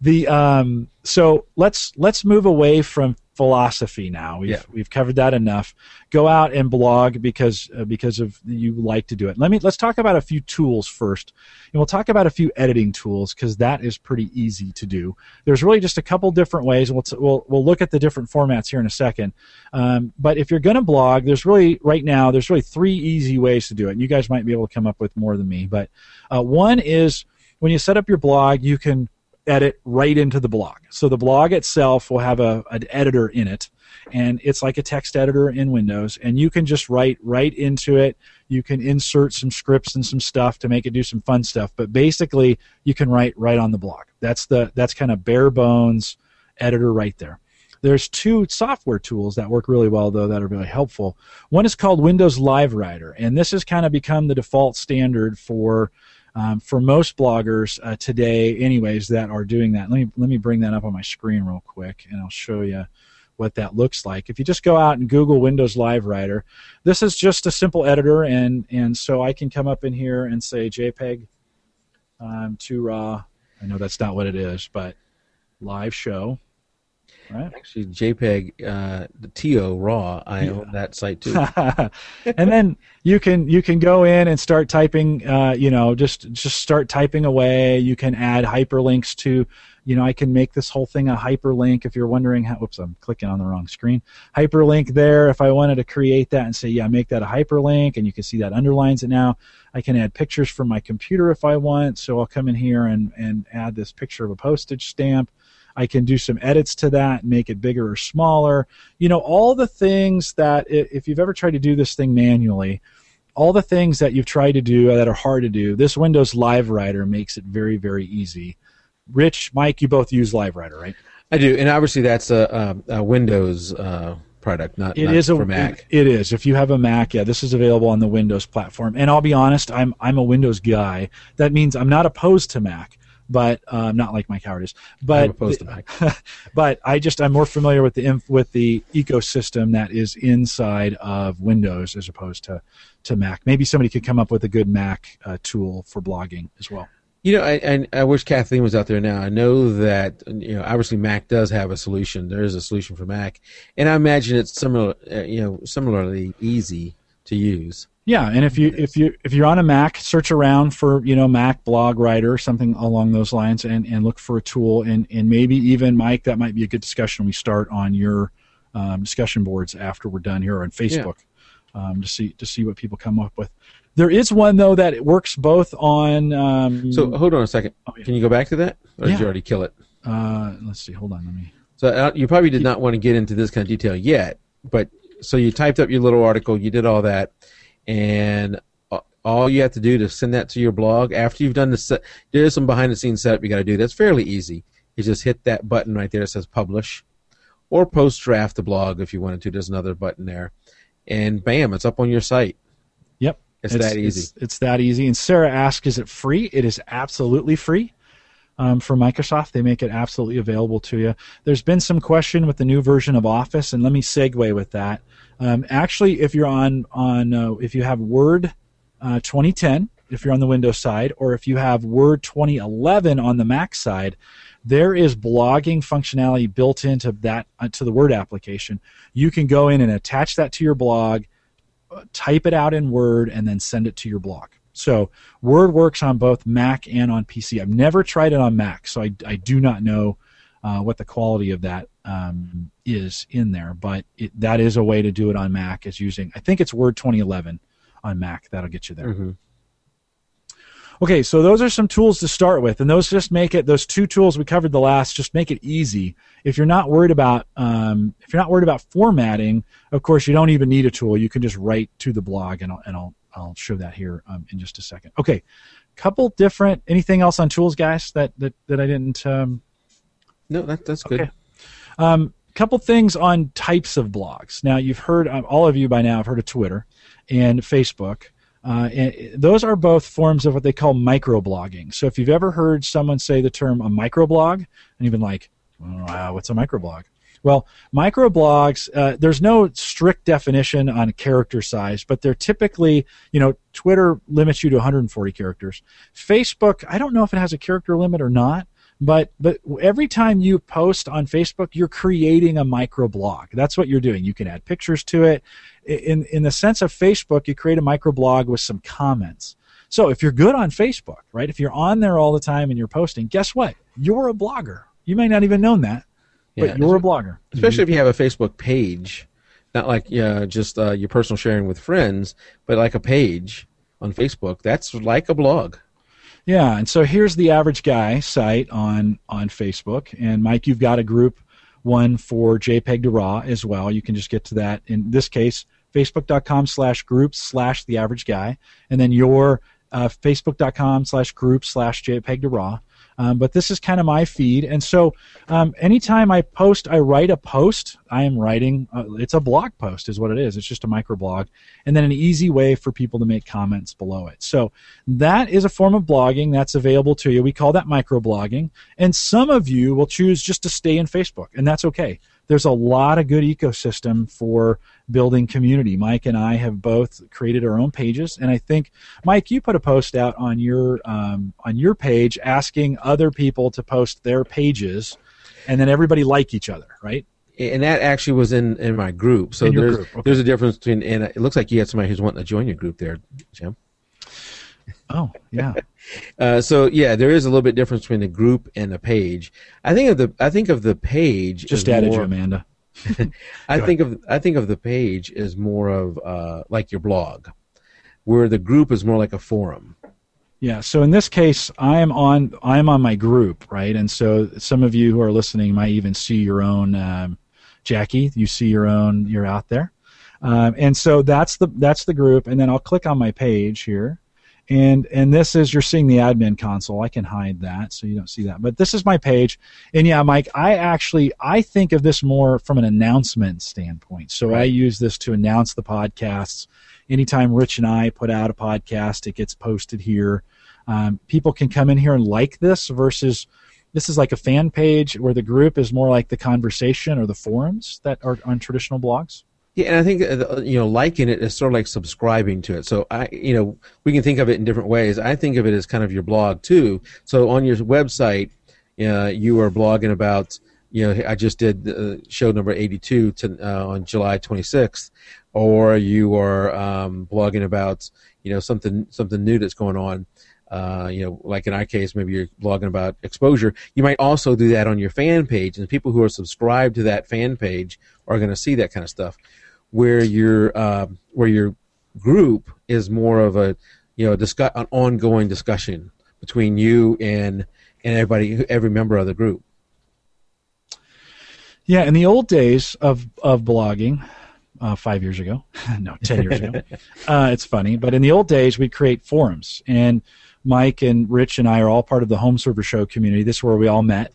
So let's move away from philosophy now. We've covered that enough. Go out and blog because of you like to do it. Let's talk about a few tools first, and we'll talk about a few editing tools because that is pretty easy to do. There's really just a couple different ways. We'll look at the different formats here in a second. But if you're going to blog, there's really 3 easy ways to do it. And you guys might be able to come up with more than me. But one is when you set up your blog, you can edit right into the blog. So the blog itself will have an editor in it, and it's like a text editor in Windows, and you can just write right into it. You can insert some scripts and some stuff to make it do some fun stuff, but basically you can write right on the blog. That's kind of bare bones editor right there. There's 2 software tools that work really well, though, that are really helpful. One is called Windows Live Writer, and this has kind of become the default standard for most bloggers today, anyways, that are doing that. Let me bring that up on my screen real quick, and I'll show you what that looks like. If you just go out and Google Windows Live Writer, this is just a simple editor, and so I can come up in here and say JPEG to RAW. I know that's not what it is, but live show. Right. Actually, JPEG, the TO RAW, I own that site too. And then you can go in and start typing. Just start typing away. You can add hyperlinks to. I can make this whole thing a hyperlink. If you're wondering how, oops, I'm clicking on the wrong screen. Hyperlink there. If I wanted to create that and say, make that a hyperlink, and you can see that underlines it now. I can add pictures from my computer if I want. So I'll come in here and add this picture of a postage stamp. I can do some edits to that, make it bigger or smaller. All the things that, if you've ever tried to do this thing manually, all the things that you've tried to do that are hard to do, this Windows Live Writer makes it very, very easy. Rich, Mike, you both use Live Writer, right? I do, and obviously that's a Windows product, not It is for Mac. It is. If you have a Mac, yeah, this is available on the Windows platform. And I'll be honest, I'm a Windows guy. That means I'm not opposed to Mac, but not like Mike Howard is. But I'm opposed to Mac. but I'm more familiar with the ecosystem that is inside of Windows as opposed to Mac. Maybe somebody could come up with a good Mac tool for blogging as well. You know, I wish Kathleen was out there now. I know that, you know, obviously Mac does have a solution. There is a solution for Mac, and I imagine it's similarly easy to use. Yeah, and if you're on a Mac, search around for, you know, Mac blog writer or something along those lines, and look for a tool, and maybe even, Mike, that might be a good discussion we start on your discussion boards after we're done here on Facebook, to see what people come up with. There is one, though, that it works both on... so hold on a second. Oh, yeah. Can you go back to that? Or did you already kill it? Let's see. Hold on. Let me... So you probably did not want to get into this kind of detail yet, but so you typed up your little article, you did all that, and all you have to do to send that to your blog, after you've done the there's some behind-the-scenes setup you got to do. That's fairly easy. You just hit that button right there that says Publish, or Post Draft the blog if you wanted to. There's another button there, and bam, it's up on your site. Yep. It's that easy. It's that easy. And Sarah asked, is it free? It is absolutely free. For Microsoft, they make it absolutely available to you. There's been some question with the new version of Office, and let me segue with that. Actually, if you're if you have Word 2010, if you're on the Windows side, or if you have Word 2011 on the Mac side, there is blogging functionality built into that to the Word application. You can go in and attach that to your blog, type it out in Word, and then send it to your blog. So Word works on both Mac and on PC. I've never tried it on Mac, so I do not know what the quality of that is in there, but that is a way to do it on Mac, is using, I think it's Word 2011 on Mac. That'll get you there. Mm-hmm. Okay, so those are some tools to start with, and those just make it, those two tools we covered the last, just make it easy. If you're not worried about formatting, of course you don't even need a tool. You can just write to the blog, and I'll show that here in just a second. Okay, couple different. Anything else on tools, guys? That I didn't. No, that's good. Okay. Couple things on types of blogs. Now you've heard, all of you by now have heard of Twitter and Facebook. And those are both forms of what they call microblogging. So if you've ever heard someone say the term a microblog, and you've been like, wow, what's a microblog? Well, microblogs, there's no strict definition on character size, but they're typically, Twitter limits you to 140 characters. Facebook, I don't know if it has a character limit or not, but every time you post on Facebook, you're creating a microblog. That's what you're doing. You can add pictures to it. In the sense of Facebook, you create a microblog with some comments. So if you're good on Facebook, right, if you're on there all the time and you're posting, guess what? You're a blogger. You may not even know that, but you're a blogger. Especially if you have a Facebook page, not like just your personal sharing with friends, but like a page on Facebook. That's like a blog. Yeah, and so here's the Average Guy site on Facebook. And Mike, you've got a group one for JPEG to RAW as well. You can just get to that. In this case, facebook.com/groups/The Average Guy, and then your facebook.com/groups/JPEG to RAW. But this is kind of my feed, and so anytime I write a post, I am writing, it's a blog post is what it is. It's just a microblog, and then an easy way for people to make comments below it. So that is a form of blogging that's available to you. We call that microblogging, and some of you will choose just to stay in Facebook, and that's okay. There's a lot of good ecosystem for building community. Mike and I have both created our own pages, and I think, Mike, you put a post out on your page asking other people to post their pages, and then everybody like each other, right? And that actually was in my group. So there's a difference between, and it looks like you had somebody who's wanting to join your group there, Jim. Oh, yeah. So yeah, there is a little bit difference between the group and the page. I think of the page. Just added you, Amanda. I think of the page as more of like your blog, where the group is more like a forum. Yeah. So in this case, I am on my group, right? And so some of you who are listening might even see your own. Jackie, you see your own. You're out there, and so that's the group. And then I'll click on my page here. And this is, you're seeing the admin console. I can hide that so you don't see that. But this is my page. And yeah, Mike, I think of this more from an announcement standpoint. So I use this to announce the podcasts. Anytime Rich and I put out a podcast, it gets posted here. People can come in here and like this versus this is like a fan page where the group is more like the conversation or the forums that are on traditional blogs. Yeah, and I think liking it is sort of like subscribing to it. So we can think of it in different ways. I think of it as kind of your blog too. So on your website, you are blogging about. I just did show number 82 on July 26th, or you are blogging about something new that's going on. Like in our case, maybe you're blogging about exposure. You might also do that on your fan page, and people who are subscribed to that fan page are going to see that kind of stuff. Where your group is more of an ongoing discussion between you and every member of the group. Yeah, in the old days of blogging, 5 years ago, no, 10 years ago, it's funny, but in the old days we'd create forums, and Mike and Rich and I are all part of the Home Server Show community. This is where we all met,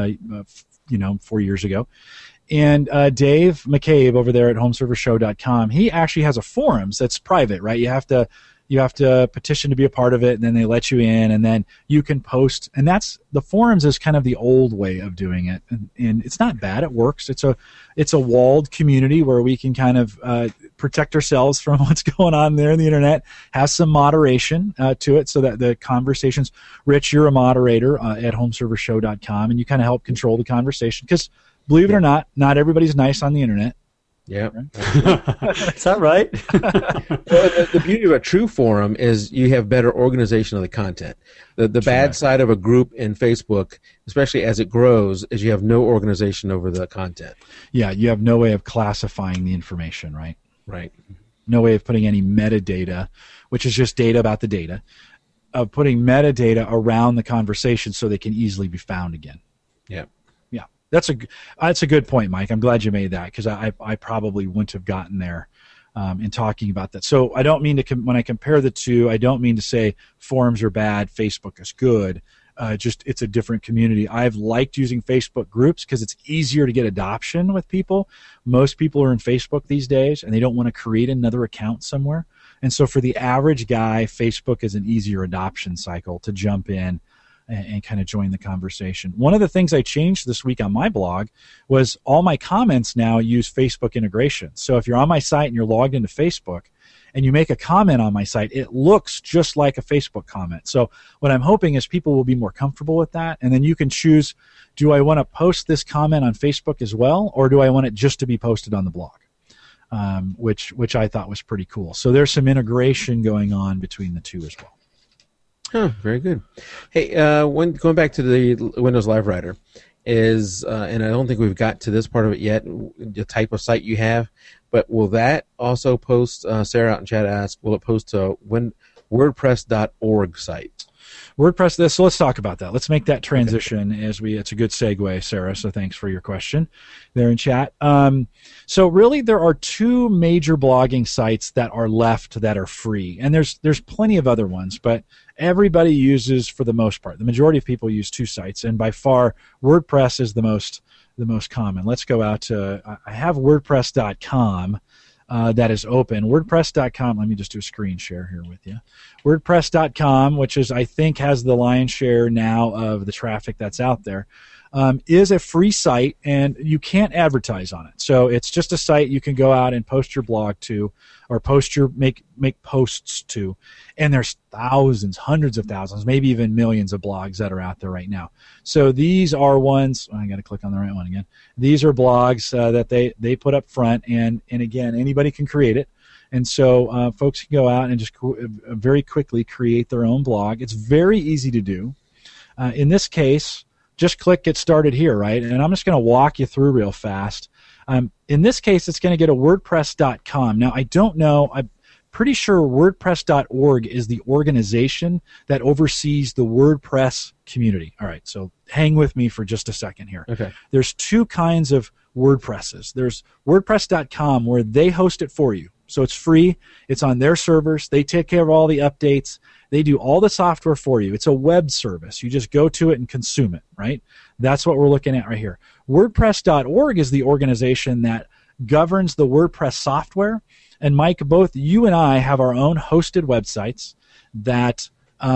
4 years ago. And Dave McCabe over there at homeservershow.com, he actually has a forums that's private, right? You have to petition to be a part of it, and then they let you in, and then you can post. And that's the forums is kind of the old way of doing it, and it's not bad. It works. It's a walled community where we can kind of protect ourselves from what's going on there in the internet. Has some moderation to it, so that the conversations. Rich, you're a moderator at homeservershow.com, and you kind of help control the conversation because, believe it or not everybody's nice on the internet. Yeah. Is that right? Well, the beauty of a true forum is you have better organization of the content. The bad side of a group in Facebook, especially as it grows, is you have no organization over the content. Yeah, you have no way of classifying the information, right? Right. No way of putting any metadata, which is just data about the data, of putting metadata around the conversation so they can easily be found again. Yeah. That's a good point, Mike. I'm glad you made that because I probably wouldn't have gotten there in talking about that. So I don't mean to when I compare the two, I don't mean to say forums are bad, Facebook is good. Just it's a different community. I've liked using Facebook groups because it's easier to get adoption with people. Most people are in Facebook these days, and they don't want to create another account somewhere. And so for the average guy, Facebook is an easier adoption cycle to jump in and kind of join the conversation. One of the things I changed this week on my blog was all my comments now use Facebook integration. So if you're on my site and you're logged into Facebook and you make a comment on my site, it looks just like a Facebook comment. So what I'm hoping is people will be more comfortable with that, and then you can choose, do I want to post this comment on Facebook as well, or do I want it just to be posted on the blog? Which I thought was pretty cool. So there's some integration going on between the two as well. Oh, very good. Hey, going back to the Windows Live Writer, and I don't think we've got to this part of it yet, the type of site you have, but will that also post, Sarah out in chat asked, will it post to WordPress.org site? WordPress, so let's talk about that. Let's make that transition it's a good segue, Sarah, so thanks for your question there in chat. So really there are two major blogging sites that are left that are free, and there's plenty of other ones, but everybody uses, for the most part, the majority of people use two sites, and by far WordPress is the most common. Let's go out to, I have WordPress.com. That is open. WordPress.com, let me just do a screen share here with you. WordPress.com, which is, I think, has the lion's share now of the traffic that's out there, is a free site, and you can't advertise on it. So it's just a site you can go out and post your blog to, or make posts to. And there's thousands, hundreds of thousands, maybe even millions of blogs that are out there right now. So these are ones, I got to click on the right one again. These are blogs that they put up front, and again, anybody can create it. And so folks can go out and just very quickly create their own blog. It's very easy to do. In this case, just click Get Started here, right? And I'm just going to walk you through real fast. In this case, it's going to get a WordPress.com. Now, I don't know. I'm pretty sure WordPress.org is the organization that oversees the WordPress community. All right, so hang with me for just a second here. Okay. There's two kinds of WordPresses. There's WordPress.com, where they host it for you. So it's free. It's on their servers. They take care of all the updates. They do all the software for you. It's a web service. You just go to it and consume it, right? That's what we're looking at right here. WordPress.org is the organization that governs the WordPress software. And Mike, both you and I have our own hosted websites that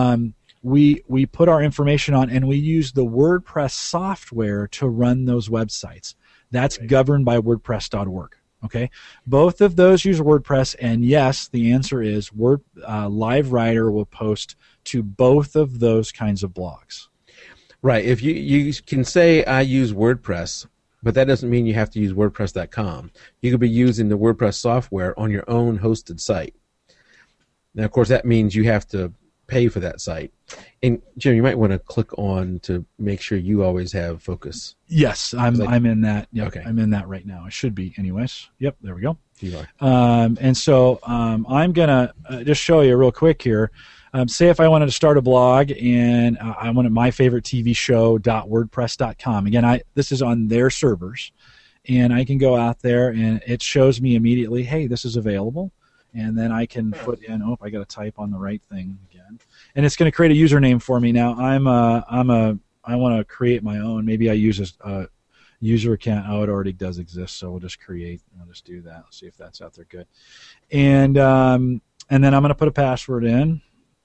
we put our information on, and we use the WordPress software to run those websites. That's governed by WordPress.org. Okay, both of those use WordPress, and yes, the answer is LiveWriter will post to both of those kinds of blogs. Right. If you can say I use WordPress, but that doesn't mean you have to use WordPress.com. You could be using the WordPress software on your own hosted site. Now, of course, that means you have to pay for that site. And Jim, you might want to click on to make sure you always have focus. Yes, I'm in that. Yep, okay. I'm in that right now. I should be anyways. Yep, there we go. You are. And so I'm going to just show you real quick here. Say if I wanted to start a blog and I wanted myfavoritettvshow.wordpress.com. Again, this is on their servers. And I can go out there and it shows me immediately, hey, this is available. And then I can put in, I got to type on the right thing again. And it's going to create a username for me. Now, I want to create my own. Maybe I use a user account. Oh, it already does exist, so I'll just do that. Let's see if that's out there good. And then I'm going to put a password in.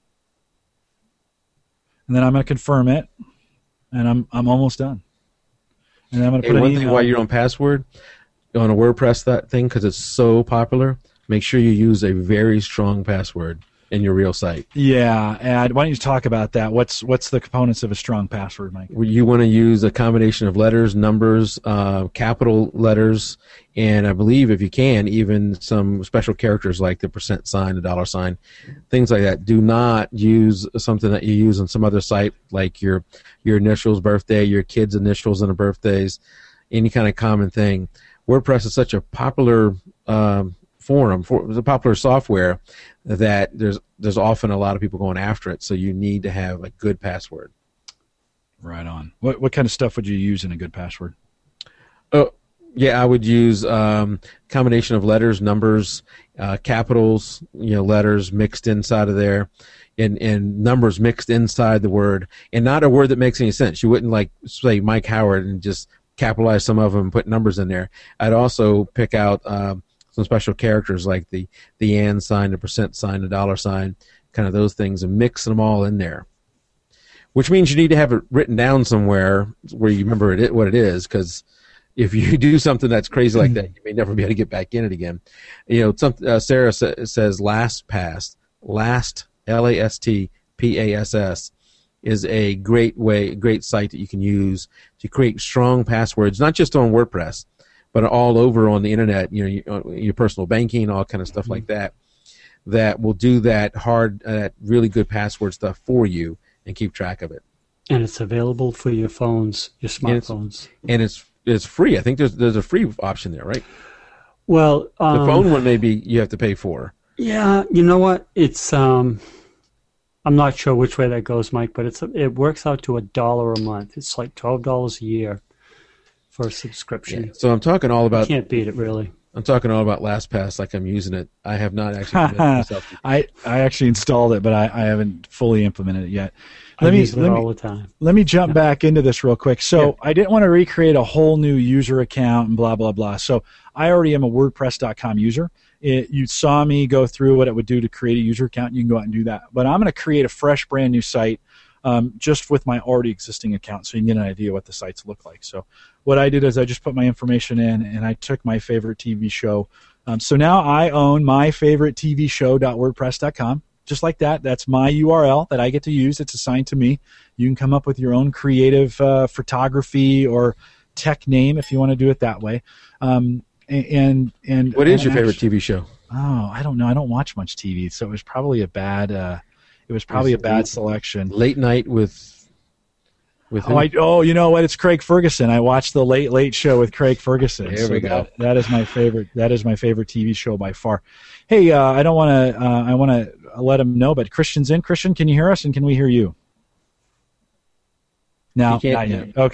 And then I'm going to confirm it. And I'm almost done. And then I'm going to put one thing while you're on password, on a WordPress thing, because it's so popular, make sure you use a very strong password in your real site. Yeah, and why don't you talk about that? What's the components of a strong password, Mike? You want to use a combination of letters, numbers, capital letters, and I believe if you can, even some special characters like the %sign, the $sign, things like that. Do not use something that you use on some other site like your initials, birthday, your kids' initials and the birthdays, any kind of common thing. WordPress is such a popular it's a popular software that there's often a lot of people going after it, so you need to have a good password. Right on. What kind of stuff would you use in a good password? Yeah, I would use combination of letters, numbers, capitals, letters mixed inside of there, and numbers mixed inside the word, and not a word that makes any sense. You wouldn't say Mike Howard and just capitalize some of them and put numbers in there. I'd also pick out some special characters like the and sign, the %sign, the $sign, kind of those things, and mix them all in there. Which means you need to have it written down somewhere where you remember what it is, because if you do something that's crazy like that, you may never be able to get back in it again. Sarah says LastPass, LastPass is a great site that you can use to create strong passwords, not just on WordPress, but all over on the internet, your personal banking, all kind of stuff like that will do that really good password stuff for you and keep track of it. And it's available for your phones, your smartphones. And it's free. I think there's a free option there, right? Well, the phone one maybe you have to pay for. Yeah, you know what? It's I'm not sure which way that goes, Mike, but it works out to $1 a month. It's like $12 a year for a subscription. Yeah. So I'm talking all about. You can't beat it, really. I'm talking all about LastPass like I'm using it. I have not actually committed myself to I actually installed it, but I haven't fully implemented it yet. I use it all the time. Let me jump back into this real quick. So I didn't want to recreate a whole new user account and blah, blah, blah. So I already am a WordPress.com user. You saw me go through what it would do to create a user account. You can go out and do that. But I'm going to create a fresh, brand new site just with my already existing account, so you can get an idea what the sites look like. So what I did is I just put my information in, and I took my favorite TV show. So now I own myfavoritettvshow.wordpress.com. Just like that. That's my URL that I get to use. It's assigned to me. You can come up with your own creative photography or tech name if you want to do it that way. And what is your favorite TV show? Oh, I don't know. I don't watch much TV, so it was probably a bad. It was probably a bad selection. Late Night with you know what? It's Craig Ferguson. I watched the Late Show with Craig Ferguson. There we go. That is my favorite. That is my favorite TV show by far. Hey, I don't want to. I want to let him know, but Christian's in. Christian, can you hear us? And can we hear you? Now, not yet. Okay.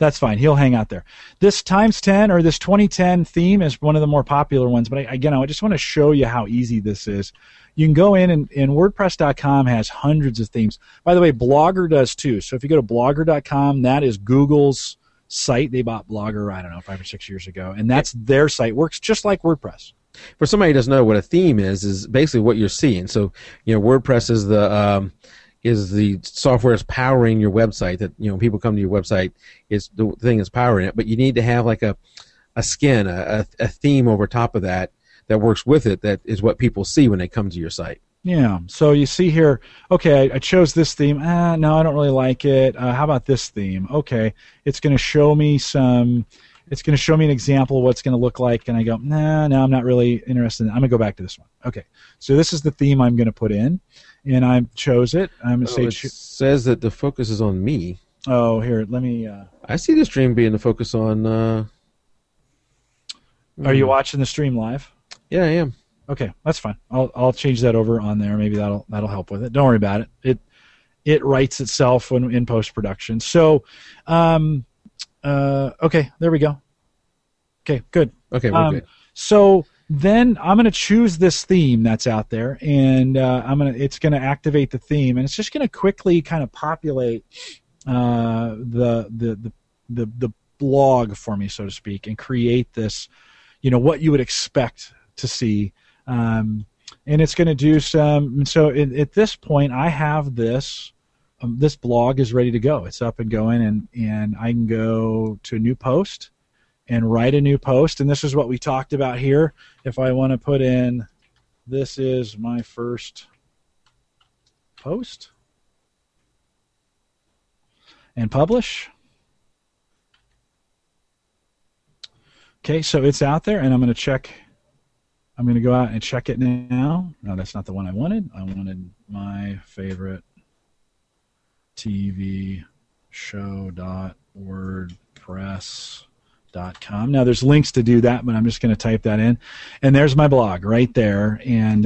That's fine. He'll hang out there. This times 10 or this 2010 theme is one of the more popular ones. But I just want to show you how easy this is. You can go in and WordPress.com has hundreds of themes. By the way, Blogger does too. So if you go to Blogger.com, that is Google's site. They bought Blogger, I don't know, 5 or 6 years ago. And that's their site. Works just like WordPress. For somebody who doesn't know what a theme is basically what you're seeing. So, WordPress is the software that's powering your website. That when people come to your website, it's the thing that's powering it. But you need to have like a skin, a theme over top of that works with it. That is what people see when they come to your site. Yeah. So you see here, okay, I chose this theme. No, I don't really like it. How about this theme? Okay, it's going to show me It's going to show me an example of what it's going to look like, and I go, no, I'm not really interested. I'm going to go back to this one. Okay, so this is the theme I'm going to put in, and I chose it. I'm going to say... It says that the focus is on me. Oh, here, let me... I see the stream being the focus on... Are you watching the stream live? Yeah, I am. Okay, that's fine. I'll change that over on there. Maybe that'll help with it. Don't worry about it. It writes itself when in post-production. So... okay, there we go. Okay, good. Okay, we're good. So then I'm going to choose this theme that's out there, and it's going to activate the theme, and it's just going to quickly kind of populate the blog for me, so to speak, and create this, what you would expect to see. And it's going to do some. So at this point, I have this. This blog is ready to go. It's up and going, and I can go to a new post and write a new post. And this is what we talked about here. If I want to put in, this is my first post, and publish. Okay, so it's out there, and I'm going to check. I'm going to go out and check it now. No, that's not the one I wanted. I wanted my favorite TV show.wordpress.com. Now there's links to do that, but I'm just going to type that in, and there's my blog right there. And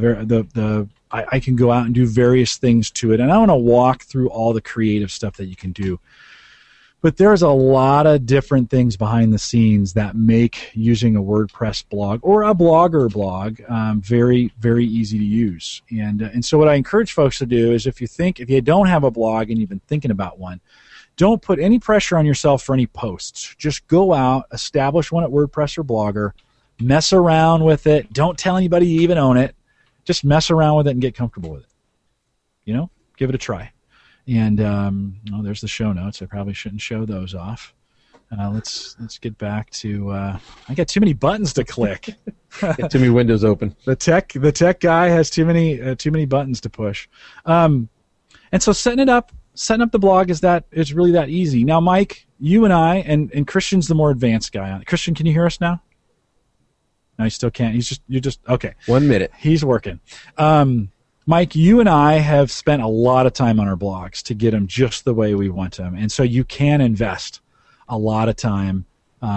I can go out and do various things to it, and I want to walk through all the creative stuff that you can do. But there's a lot of different things behind the scenes that make using a WordPress blog or a Blogger blog very, very easy to use. And so what I encourage folks to do is if you don't have a blog and you've been thinking about one, don't put any pressure on yourself for any posts. Just go out, establish one at WordPress or Blogger, mess around with it. Don't tell anybody you even own it. Just mess around with it and get comfortable with it. Give it a try. And there's the show notes. I probably shouldn't show those off. Let's get back to. I got too many buttons to click. Got too many windows open. The tech guy has too many buttons to push. And so setting up the blog is really that easy. Now, Mike, you and I and Christian's the more advanced guy on it. Christian, can you hear us now? No, he still can't. You're just okay. 1 minute. He's working. Mike, you and I have spent a lot of time on our blogs to get them just the way we want them. And so you can invest a lot of time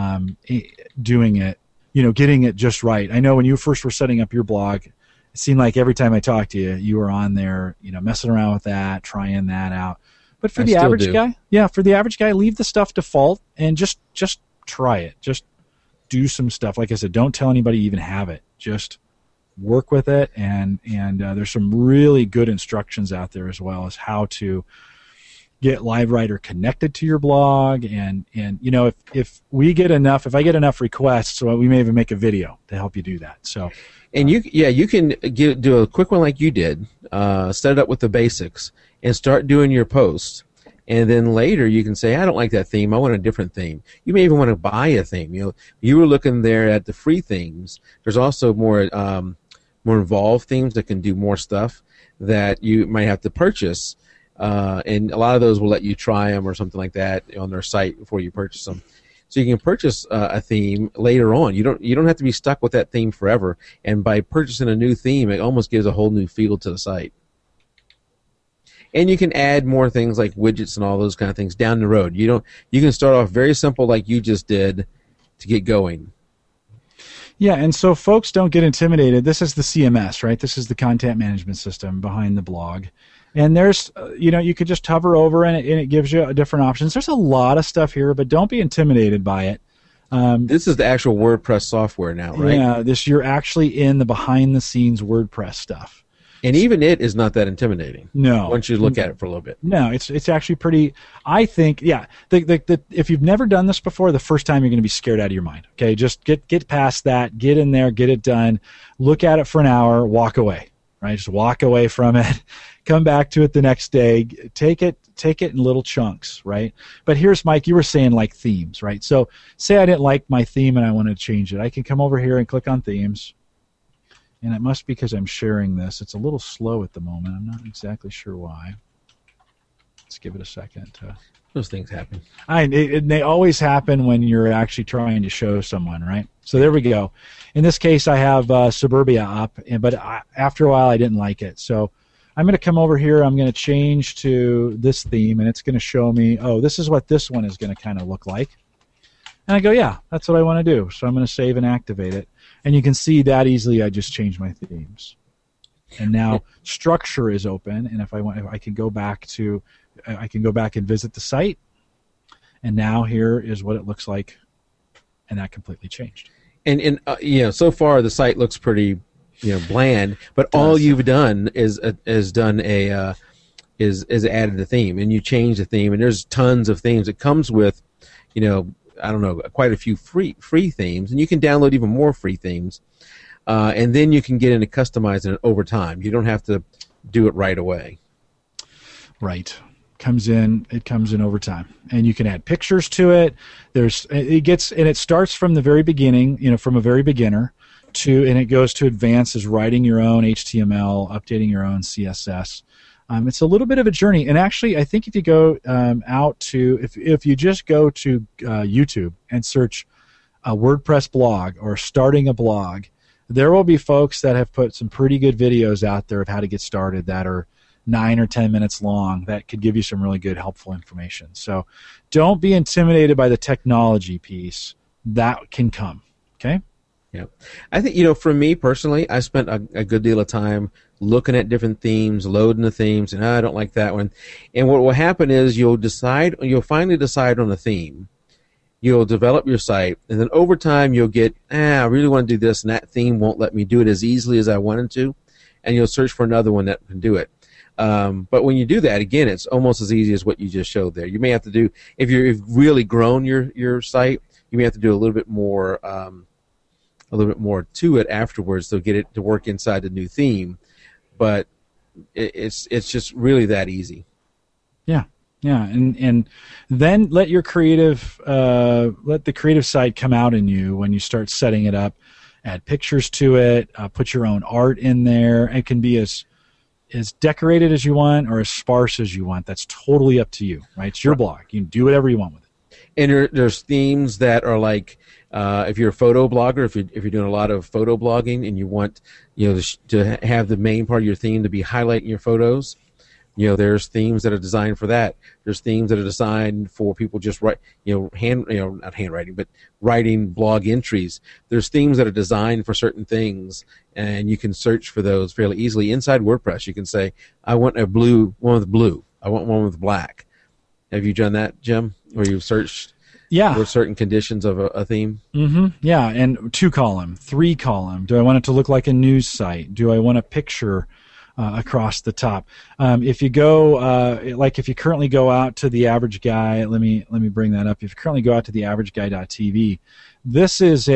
doing it, getting it just right. I know when you first were setting up your blog, it seemed like every time I talked to you, you were on there, messing around with that, trying that out. But for the average guy, leave the stuff default and just try it. Just do some stuff. Like I said, don't tell anybody you even have it. Just work with it, and there's some really good instructions out there as well as how to get LiveWriter connected to your blog, and if I get enough requests, so we may even make a video to help you do that. So, and you can do a quick one like you did, set it up with the basics, and start doing your posts. And then later you can say, I don't like that theme. I want a different theme. You may even want to buy a theme. You were looking there at the free themes. There's also more involved themes that can do more stuff that you might have to purchase. And a lot of those will let you try them or something like that on their site before you purchase them. So you can purchase a theme later on. You don't have to be stuck with that theme forever. And by purchasing a new theme, it almost gives a whole new feel to the site. And you can add more things like widgets and all those kind of things down the road. You can start off very simple like you just did to get going. Yeah, and so folks don't get intimidated. This is the CMS, right? This is the content management system behind the blog. And there's, you could just hover over and it gives you different options. There's a lot of stuff here, but don't be intimidated by it. This is the actual WordPress software now, right? Yeah, you're actually in the behind-the-scenes WordPress stuff. And even it is not that intimidating. No. Once you look at it for a little bit. No, it's actually pretty. I think, yeah. If you've never done this before, the first time you're going to be scared out of your mind. Okay, just get past that, get in there, get it done, look at it for an hour, walk away. Right, just walk away from it, come back to it the next day. Take it in little chunks. Right. But here's Mike. You were saying like themes, right? So say I didn't like my theme and I want to change it. I can come over here and click on themes. And it must be because I'm sharing this. It's a little slow at the moment. I'm not exactly sure why. Let's give it a second. Those things happen. They always happen when you're actually trying to show someone, right? So there we go. In this case, I have Suburbia up, but after a while, I didn't like it. So I'm going to come over here. I'm going to change to this theme, and it's going to show me, oh, this is what this one is going to kind of look like. And I go, yeah, that's what I want to do. So I'm going to save and activate it. And you can see that easily I just changed my themes. And now structure is open, and if I can go back and visit the site. And now here is what it looks like, and that completely changed. And so far the site looks pretty bland, but all you've done is added a theme, and you change the theme, and there's tons of themes. It comes with, I don't know, quite a few free themes, and you can download even more free themes, and then you can get into customizing it over time. You don't have to do it right away. Right. It comes in over time, and you can add pictures to it. It starts from the very beginning, from a very beginner and it goes to advanced as writing your own HTML, updating your own CSS. It's a little bit of a journey, and actually, I think if you go if you just go to YouTube and search a WordPress blog or starting a blog, there will be folks that have put some pretty good videos out there of how to get started that are 9 or 10 minutes long that could give you some really good, helpful information. So don't be intimidated by the technology piece. That can come, okay? Yeah. I think, for me personally, I spent a good deal of time looking at different themes, loading the themes, and I don't like that one. And what will happen is you'll finally decide on a theme. You'll develop your site, and then over time you'll get, I really want to do this, and that theme won't let me do it as easily as I wanted to, and you'll search for another one that can do it. But when you do that, again, it's almost as easy as what you just showed there. You may have to do, if you've really grown your site, you may have to do a little bit more to it afterwards to get it to work inside the new theme. But it's just really that easy. Yeah, and then let the creative side come out in you when you start setting it up. Add pictures to it. Put your own art in there. It can be as decorated as you want or as sparse as you want. That's totally up to you, right? It's your blog. You can do whatever you want with it. And there's themes that are like, if you're a photo blogger, if you're doing a lot of photo blogging and you want, to have the main part of your theme to be highlighting your photos, there's themes that are designed for that. There's themes that are designed for people just not handwriting, but writing blog entries. There's themes that are designed for certain things, and you can search for those fairly easily inside WordPress. You can say, I want one with blue. I want one with black. Have you done that, Jim? Where you've searched for certain conditions of a theme? Mm-hmm. Yeah, and 2-column, 3-column. Do I want it to look like a news site? Do I want a picture across the top? If you go, if you currently go out to the average guy, let me bring that up. If you currently go out to the averageguy.tv, this is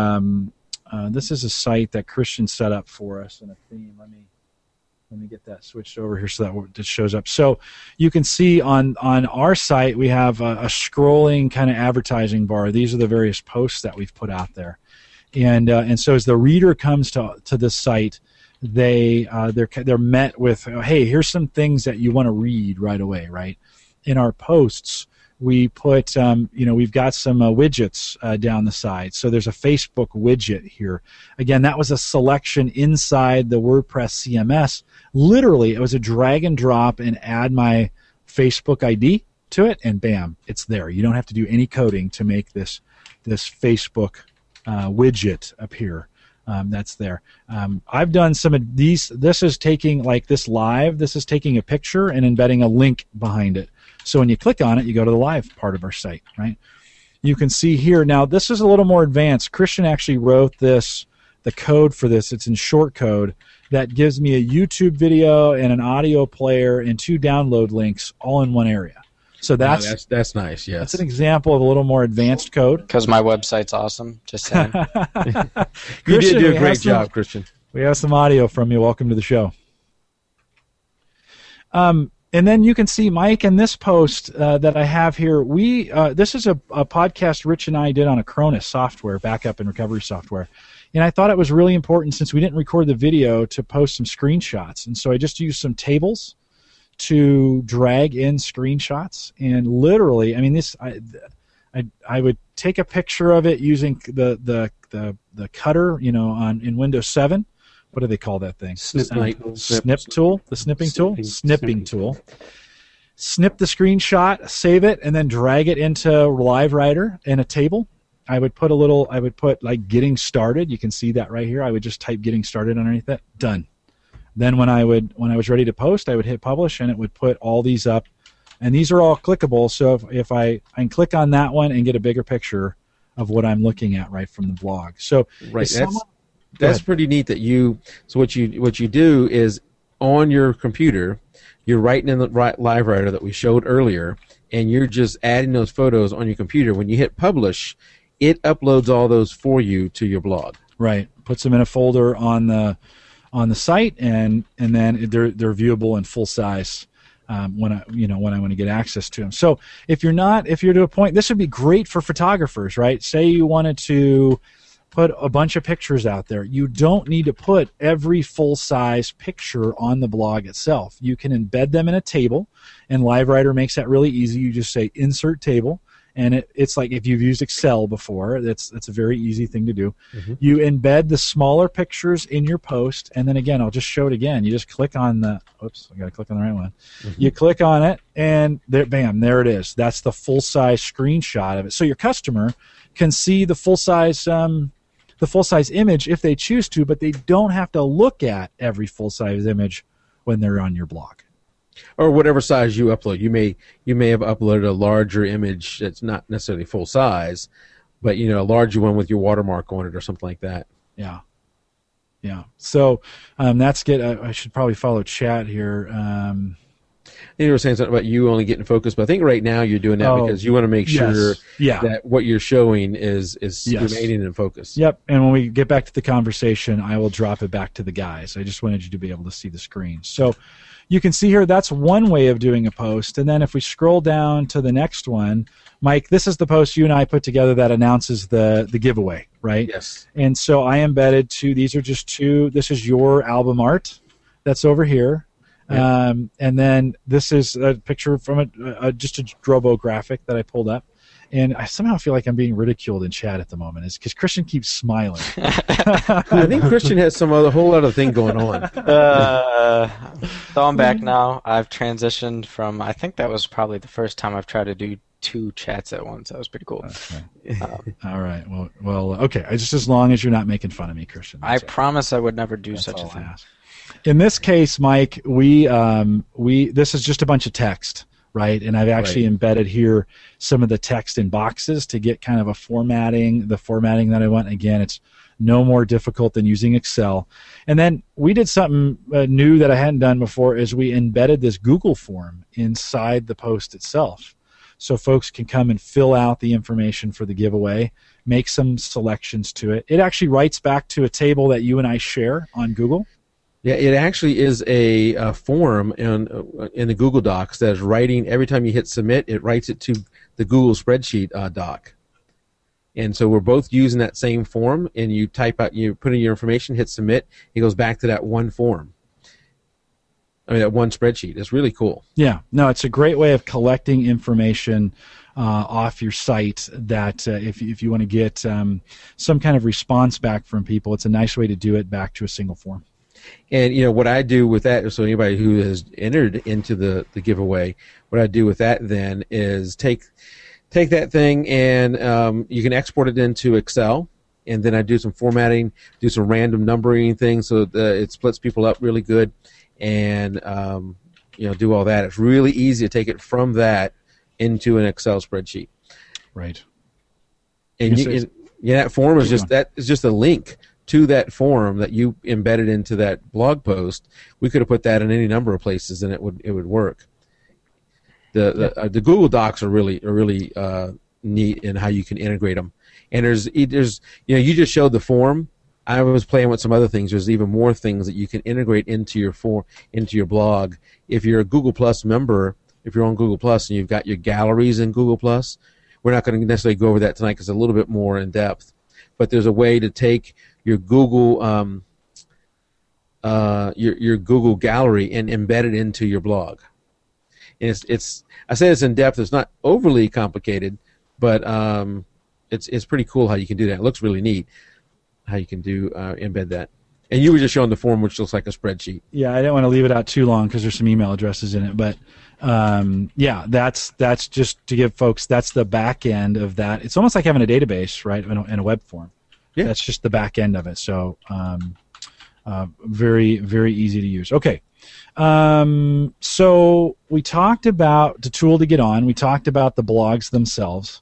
a site that Christian set up for us in a theme. Let me get that switched over here so that it shows up. So you can see on our site we have a scrolling kind of advertising bar. These are the various posts that we've put out there, and so as the reader comes to this site, they're met with, hey, here's some things that you want to read right away, right? In our posts, we put, we've got some widgets down the side. So there's a Facebook widget here. Again, that was a selection inside the WordPress CMS. Literally, it was a drag and drop and add my Facebook ID to it, and bam, it's there. You don't have to do any coding to make this Facebook widget appear. That's there. I've done some of these. This is taking like this live. This is taking a picture and embedding a link behind it. So when you click on it, you go to the live part of our site, right? You can see here. Now, this is a little more advanced. Christian actually wrote this, the code for this. It's in short code that gives me a YouTube video and an audio player and 2 download links all in one area. So that's nice. Yes, that's an example of a little more advanced code. Because my website's awesome. Just saying. You did do a great job, Christian. We have some audio from you. Welcome to the show. And then you can see, Mike, in this post that I have here, this is a podcast Rich and I did on Acronis software, backup and recovery software. And I thought it was really important, since we didn't record the video, to post some screenshots. And so I just used some tables to drag in screenshots. And literally, I mean, I would take a picture of it using the cutter, in Windows 7. What do they call that thing? Snipping tool. Snip the screenshot, save it, and then drag it into LiveWriter in a table. I would put like getting started. You can see that right here. I would just type getting started underneath that. Done. Then when I was ready to post, I would hit publish, and it would put all these up. And these are all clickable. So if I can click on that one and get a bigger picture of what I'm looking at right from the blog. So right. That's pretty neat that so what you do is on your computer, you're writing in the LiveWriter that we showed earlier, and you're just adding those photos on your computer. When you hit publish, it uploads all those for you to your blog. Right. Puts them in a folder on the site, and then they're viewable in full size when I want to get access to them. So if you're to a point, this would be great for photographers, right? Say you wanted to put a bunch of pictures out there. You don't need to put every full-size picture on the blog itself. You can embed them in a table, and LiveWriter makes that really easy. You just say insert table, and it's like if you've used Excel before, that's a very easy thing to do. Mm-hmm. You embed the smaller pictures in your post, and then again, I'll just show it again. You just click on I got to click on the right one. Mm-hmm. You click on it, and there it is. That's the full-size screenshot of it. So your customer can see the full-size image if they choose to, but they don't have to look at every full-size image when they're on your blog. Or whatever size you upload. You may have uploaded a larger image that's not necessarily full size, but a larger one with your watermark on it or something like that. Yeah. So that's good. I should probably follow chat here. You were saying something about you only getting focused, but I think right now you're doing that because you want to make sure that what you're showing is remaining in focus. Yep, and when we get back to the conversation, I will drop it back to the guys. I just wanted you to be able to see the screen. So you can see here, that's one way of doing a post. And then if we scroll down to the next one, Mike, this is the post you and I put together that announces the giveaway, right? Yes. And so I embedded these are just 2. This is your album art that's over here. Yeah. And then this is a picture from just a Drobo graphic that I pulled up. And I somehow feel like I'm being ridiculed in chat at the moment. It's because Christian keeps smiling. I think Christian has some whole other thing going on. So I'm back now. I've transitioned from, I think that was probably the first time I've tried to do 2 chats at once. That was pretty cool. Okay. All right. Well, okay. Just as long as you're not making fun of me, Christian. I promise I would never do such a thing. In this case, Mike, this is just a bunch of text, right? And I've actually embedded here some of the text in boxes to get kind of the formatting that I want. Again, it's no more difficult than using Excel. And then we did something new that I hadn't done before, is we embedded this Google form inside the post itself. So folks can come and fill out the information for the giveaway, make some selections to it. It actually writes back to a table that you and I share on Google. Yeah, it actually is a form in the Google Docs that is writing, every time you hit submit, it writes it to the Google spreadsheet doc. And so we're both using that same form, and you put in your information, hit submit, it goes back to that one form. That one spreadsheet. It's really cool. Yeah, no, it's a great way of collecting information off your site that if you want to get some kind of response back from people, it's a nice way to do it back to a single form. And what I do with that, so anybody who has entered into the giveaway, what I do with that then is take that thing and you can export it into Excel, and then I do some formatting, do some random numbering things so that it splits people up really good, and do all that. It's really easy to take it from that into an Excel spreadsheet. Right. And that form is just a link to that form that you embedded into that blog post. We could have put that in any number of places, and it would work. The Google Docs are really neat in how you can integrate them. And there's you just showed the form. I was playing with some other things. There's even more things that you can integrate into your blog. If you're a Google Plus member, if you're on Google Plus and you've got your galleries in Google Plus, we're not going to necessarily go over that tonight because it's a little bit more in depth. But there's a way to take your Google your Google gallery and embed it into your blog. And I say it's in depth. It's not overly complicated, but it's pretty cool how you can do that. It looks really neat how you can embed that. And you were just showing the form, which looks like a spreadsheet. Yeah, I didn't want to leave it out too long because there's some email addresses in it, but that's just to give folks. That's the back end of that. It's almost like having a database, right, in a web form. Yeah. That's just the back end of it. So very, very easy to use. Okay. So we talked about the tool to get on. We talked about the blogs themselves.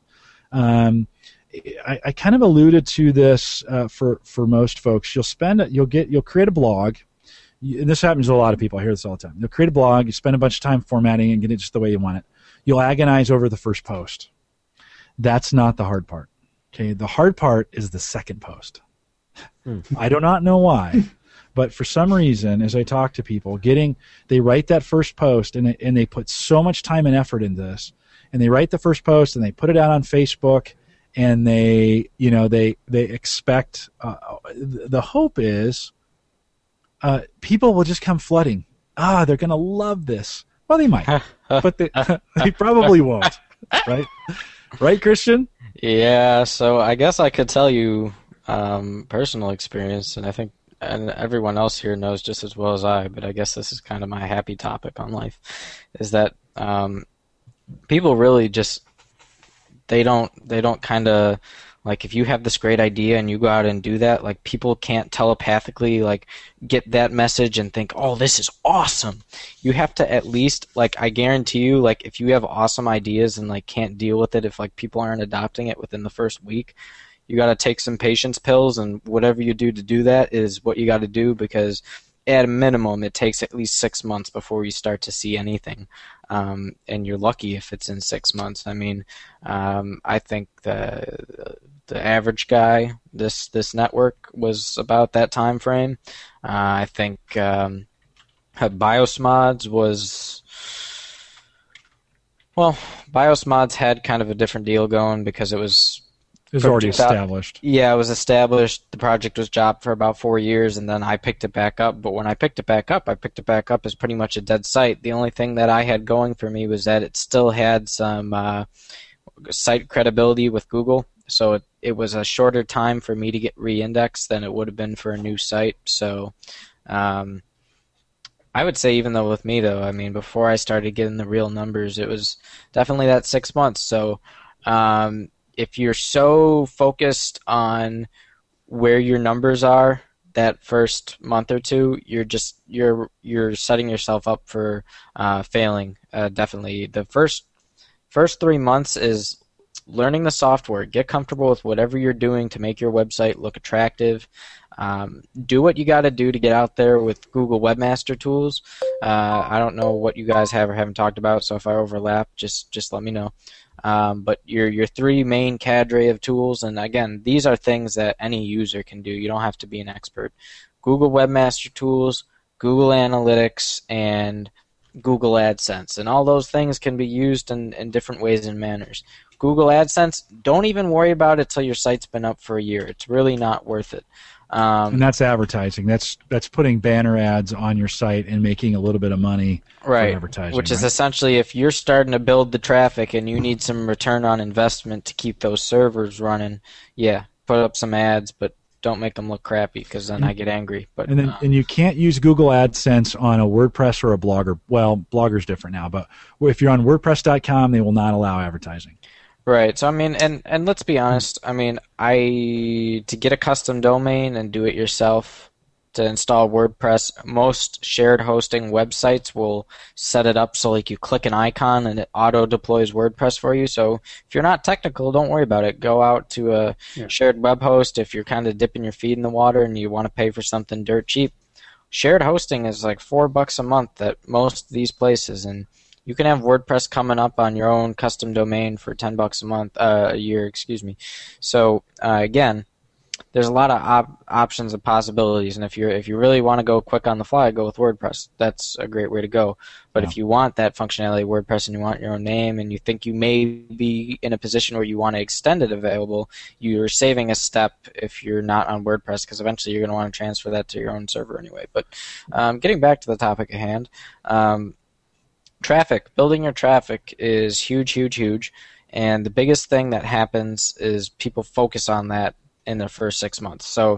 I kind of alluded to this for most folks. You'll create a blog. And this happens to a lot of people. I hear this all the time. You'll create a blog. You spend a bunch of time formatting and get it just the way you want it. You'll agonize over the first post. That's not the hard part. Okay, the hard part is the second post. I do not know why, but for some reason, as I talk to people, they write that first post and they put so much time and effort into this, and they write the first post and they put it out on Facebook, and they expect the hope is people will just come flooding. They're going to love this. Well, they might, but they probably won't, right? Right, Christian? Yeah, so I guess I could tell you personal experience, and I think everyone else here knows just as well as I, but I guess this is kind of my happy topic on life, is that people really just, they don't kind of, like, if you have this great idea and you go out and do that, like, people can't telepathically, like, get that message and think, oh, this is awesome. You have to at least, like, I guarantee you, like, if you have awesome ideas and, like, can't deal with it, if, like, people aren't adopting it within the first week, you got to take some patience pills, and whatever you do to do that is what you got to do, because at a minimum, it takes at least 6 months before you start to see anything. And you're lucky if it's in 6 months. I mean, I think the average guy, this network was about that time frame. I think Biosmods was, well, Biosmods had kind of a different deal going because it was already established. Yeah, it was established. The project was dropped for about 4 years, and then I picked it back up. But when I picked it back up as pretty much a dead site. The only thing that I had going for me was that it still had some site credibility with Google. So it was a shorter time for me to get re-indexed than it would have been for a new site. So I would say, even though with me, though, I mean, before I started getting the real numbers, it was definitely that 6 months. So if you're so focused on where your numbers are that first month or two, you're setting yourself up for failing. Definitely, the first 3 months is learning the software. Get comfortable with whatever you're doing to make your website look attractive. Do what you got to do to get out there with Google Webmaster Tools. I don't know what you guys have or haven't talked about, so if I overlap, just let me know. But your three main cadre of tools, and again, these are things that any user can do. You don't have to be an expert. Google Webmaster Tools, Google Analytics, and Google AdSense. And all those things can be used in different ways and manners. Google AdSense, don't even worry about it till your site's been up for a year. It's really not worth it. And that's advertising. That's putting banner ads on your site and making a little bit of money for advertising. Which is essentially, if you're starting to build the traffic and you need some return on investment to keep those servers running, yeah, put up some ads, but don't make them look crappy, because then I get angry. But and you can't use Google AdSense on a WordPress or a Blogger. Well, Blogger's different now, but if you're on WordPress.com, they will not allow advertising. Right. So I mean, and let's be honest. I mean, to get a custom domain and do it yourself to install WordPress, most shared hosting websites will set it up so like you click an icon and it auto deploys WordPress for you. So if you're not technical, don't worry about it. Go out to a shared web host if you're kind of dipping your feet in the water and you want to pay for something dirt cheap. Shared hosting is like $4 a month at most of these places, and you can have WordPress coming up on your own custom domain for $10 a year. Excuse me. So again, there's a lot of options and possibilities, and if you really want to go quick on the fly, go with WordPress. That's a great way to go. But if you want that functionality of WordPress and you want your own name and you think you may be in a position where you want to extend it available, you're saving a step if you're not on WordPress, because eventually you're going to want to transfer that to your own server anyway. But getting back to the topic at hand. Traffic, building your traffic is huge, huge, huge, and the biggest thing that happens is people focus on that in their first 6 months. So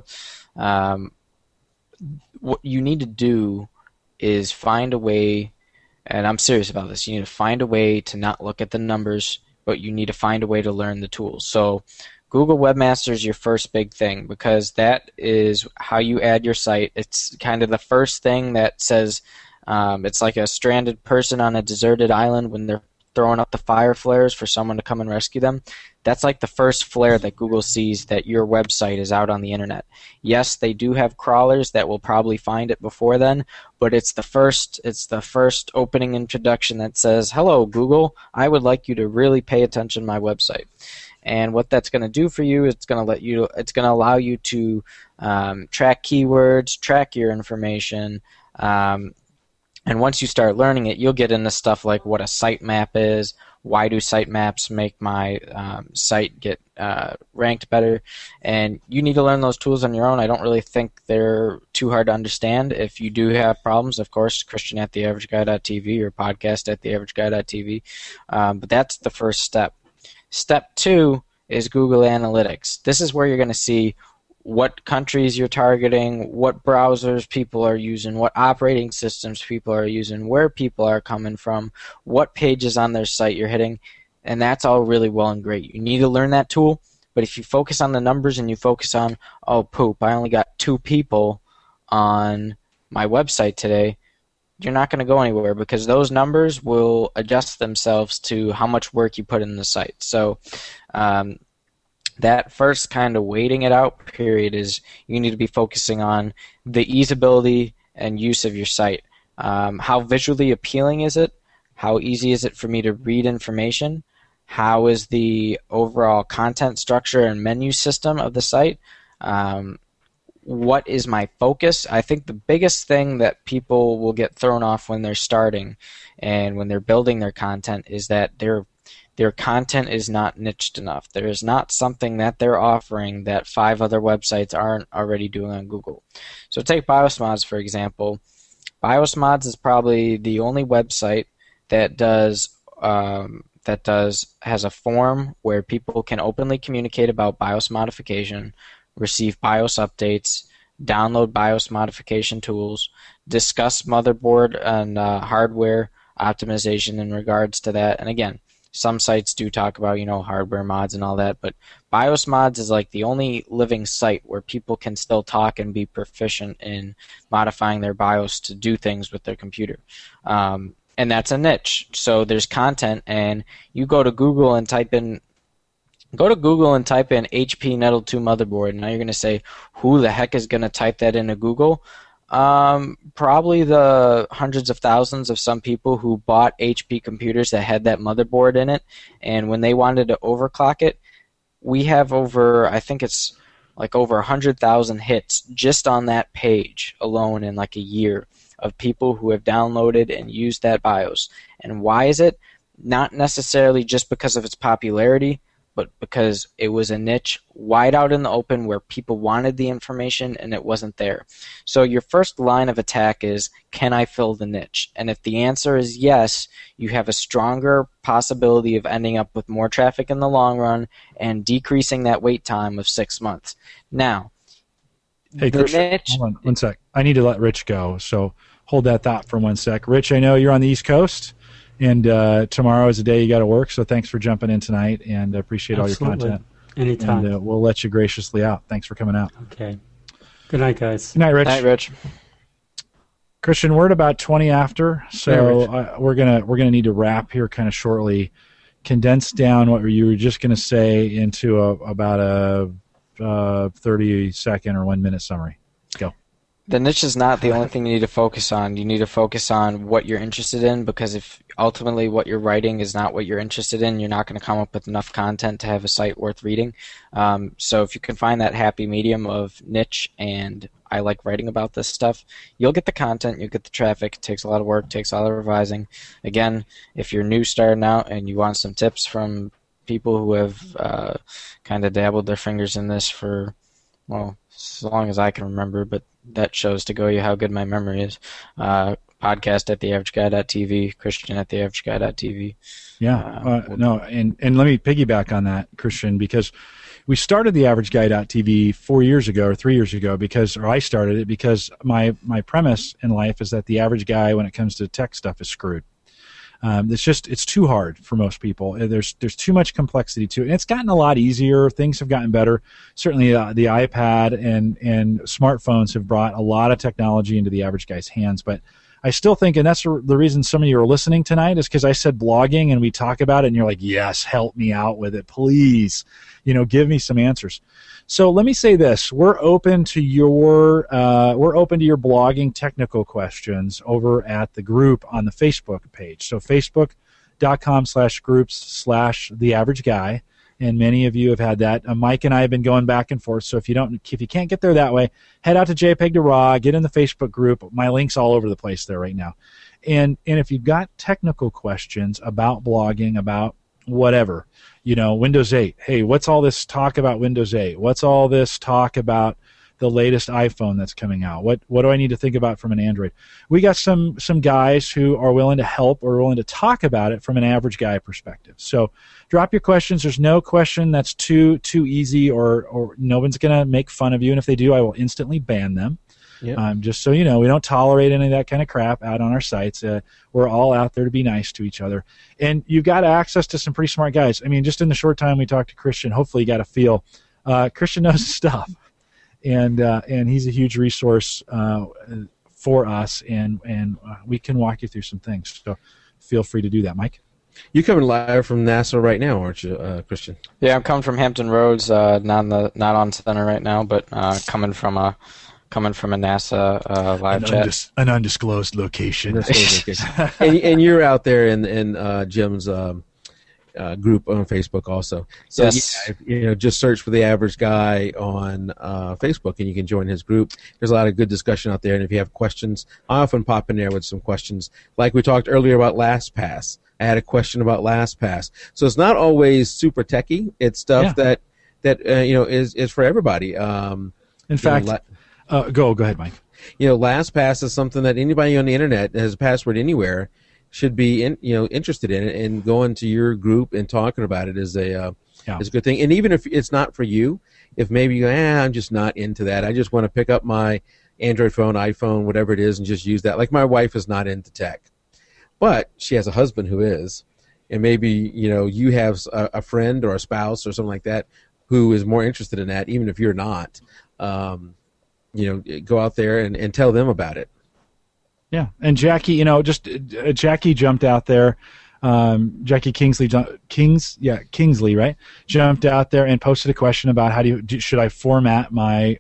what you need to do is find a way, and I'm serious about this, you need to find a way to not look at the numbers, but you need to find a way to learn the tools. So Google Webmaster is your first big thing, because that is how you add your site. It's kind of the first thing that says, it's like a stranded person on a deserted island when they're throwing up the fire flares for someone to come and rescue them. That's like the first flare that Google sees that your website is out on the internet. Yes, they do have crawlers that will probably find it before then, but it's the first opening introduction that says, "Hello, Google, I would like you to really pay attention to my website." And what that's going to do for you is it's going to allow you to track keywords, track your information. And once you start learning it, you'll get into stuff like what a sitemap is, why do sitemaps make my site get ranked better, and you need to learn those tools on your own. I don't really think they're too hard to understand. If you do have problems, of course, Christian at theaverageguy.tv or podcast at theaverageguy.tv, but that's the first step. Step 2 is Google Analytics. This is where you're going to see what countries you're targeting, what browsers people are using, what operating systems people are using, where people are coming from, what pages on their site you're hitting, and that's all really well and great. You need to learn that tool, but if you focus on the numbers and you focus on, oh poop, I only got 2 people on my website today, you're not going to go anywhere, because those numbers will adjust themselves to how much work you put in the site. So that first kind of waiting it out period is you need to be focusing on the easeability and use of your site. How visually appealing is it? How easy is it for me to read information? How is the overall content structure and menu system of the site? What is my focus? I think the biggest thing that people will get thrown off when they're starting and when they're building their content is that their content is not niched enough. There is not something that they're offering that 5 other websites aren't already doing on Google. So take Biosmods, for example. Biosmods is probably the only website that has a forum where people can openly communicate about BIOS modification, receive BIOS updates, download BIOS modification tools, discuss motherboard and hardware optimization in regards to that. And again, some sites do talk about, hardware mods and all that, but BIOS mods is like the only living site where people can still talk and be proficient in modifying their BIOS to do things with their computer. And that's a niche. So there's content, and you go to Google and type in HP Nettle 2 motherboard, and now you're going to say, who the heck is going to type that into Google? Probably the hundreds of thousands of some people who bought HP computers that had that motherboard in it, and when they wanted to overclock it, we have over 100,000 hits just on that page alone in like a year of people who have downloaded and used that BIOS. And why is it? Not necessarily just because of its popularity, but because it was a niche wide out in the open where people wanted the information and it wasn't there. So your first line of attack is, can I fill the niche? And if the answer is yes, you have a stronger possibility of ending up with more traffic in the long run and decreasing that wait time of 6 months. Now, hey, Christian, hold on 1 sec. I need to let Rich go, so hold that thought for 1 sec. Rich, I know you're on the East Coast. And tomorrow is the day you got to work, so thanks for jumping in tonight, and I appreciate all your content. Anytime. And we'll let you graciously out. Thanks for coming out. Okay. Good night, guys. Good night, Rich. Good night, Rich. Christian, we're at about 20 after, so we're gonna need to wrap here kind of shortly. Condense down what you were just going to say into about a 30-second or 1-minute summary. Go. The niche is not the only thing you need to focus on. You need to focus on what you're interested in, because if ultimately what you're writing is not what you're interested in, you're not going to come up with enough content to have a site worth reading. So if you can find that happy medium of niche and I like writing about this stuff, you'll get the content, you'll get the traffic. It takes a lot of work, takes a lot of revising. Again, if you're new starting out and you want some tips from people who have kind of dabbled their fingers in this for, well, as long as I can remember, but that shows to go you how good my memory is. Podcast at theaverageguy.tv, Christian at theaverageguy.tv. Yeah, no, and let me piggyback on that, Christian, because we started theaverageguy.tv 4 years ago or 3 years ago or I started it because my premise in life is that the average guy, when it comes to tech stuff, is screwed. It's too hard for most people. There's too much complexity to it. And it's gotten a lot easier. Things have gotten better. Certainly the iPad and smartphones have brought a lot of technology into the average guy's hands. But I still think, and that's the reason some of you are listening tonight, is because I said blogging and we talk about it and you're like, yes, help me out with it, please. Give me some answers. So let me say this: we're open to your blogging technical questions over at the group on the Facebook page. So facebook.com/groups/theaverageguy, and many of you have had that. Mike and I have been going back and forth. So if you can't get there that way, head out to JPEG to RAW, get in the Facebook group. My link's all over the place there right now. And if you've got technical questions about blogging, about whatever, Windows 8. Hey, what's all this talk about Windows 8? What's all this talk about the latest iPhone that's coming out? What do I need to think about from an Android? We got some guys who are willing to help or willing to talk about it from an average guy perspective. So drop your questions. There's no question that's too easy or no one's going to make fun of you. And if they do, I will instantly ban them. Yep. Just so you know, we don't tolerate any of that kind of crap out on our sites. We're all out there to be nice to each other. And you've got access to some pretty smart guys. I mean, just in the short time we talked to Christian, hopefully you got a feel. Christian knows his stuff. And he's a huge resource for us, and we can walk you through some things. So feel free to do that, Mike. You're coming live from NASA right now, aren't you, Christian? Yeah, I'm coming from Hampton Roads, not on center right now, but coming from a NASA live chat. An undisclosed location. and you're out there in Jim's group on Facebook also. So yes. Just search for The Average Guy on Facebook and you can join his group. There's a lot of good discussion out there, and if you have questions, I often pop in there with some questions. Like we talked earlier about LastPass. I had a question about LastPass. So it's not always super techy. It's stuff that is for everybody. In fact, go ahead, Mike. LastPass is something that anybody on the internet that has a password anywhere should be interested in it, and going to your group and talking about it is a good thing. And even if it's not for you, if maybe you go, I'm just not into that. I just want to pick up my Android phone, iPhone, whatever it is, and just use that. Like my wife is not into tech, but she has a husband who is, and maybe you have a friend or a spouse or something like that who is more interested in that, even if you're not. Go out there and tell them about it. Yeah, and Jackie, Jackie jumped out there. Jackie Kingsley, right? Jumped out there and posted a question about should I format my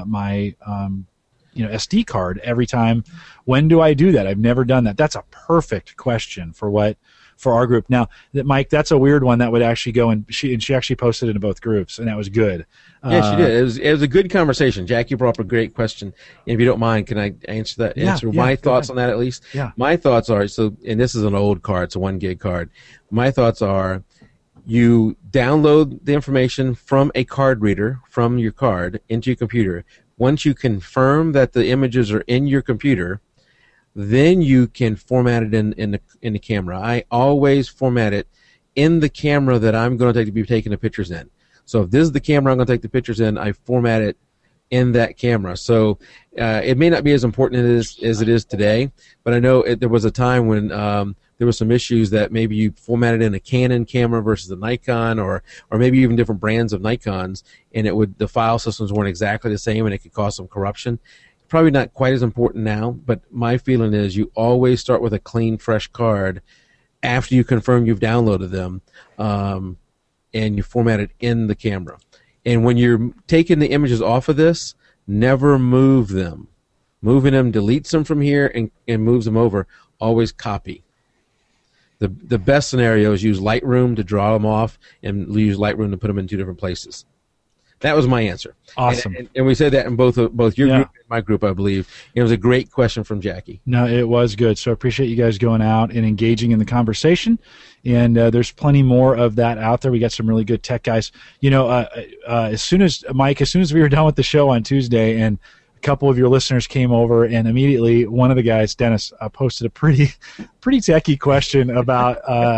SD card every time? When do I do that? I've never done that. That's a perfect question for our group. Now, Mike, that's a weird one that would actually go and she actually posted it in both groups, and that was good. Yeah, she did. It was a good conversation. Jackie brought up a great question. And if you don't mind, can I answer that? Answer my thoughts on that at least? Yeah. My thoughts are, and this is an old card, it's a 1 gig card. My thoughts are, you download the information from a card reader from your card into your computer. Once you confirm that the images are in your computer, then you can format it in the camera. I always format it in the camera that I'm going to be taking the pictures in. So if this is the camera I'm going to take the pictures in, I format it in that camera. So it may not be as important as it is today, but I know there was a time when the there were some issues that maybe you formatted in a Canon camera versus a Nikon, or maybe even different brands of Nikons, and the file systems weren't exactly the same, and it could cause some corruption. Probably not quite as important now, but my feeling is you always start with a clean, fresh card after you confirm you've downloaded them, and you format it in the camera. And when you're taking the images off of this, never move them. Moving them deletes them from here and moves them over. Always copy. The best scenario is use Lightroom to draw them off and use Lightroom to put them in two different places. That was my answer. Awesome. And we said that in both your group and my group, I believe. It was a great question from Jackie. No, it was good. So I appreciate you guys going out and engaging in the conversation. And there's plenty more of that out there. We got some really good tech guys. As soon as we were done with the show on Tuesday, and a couple of your listeners came over, and immediately one of the guys, Dennis, posted a pretty techie question about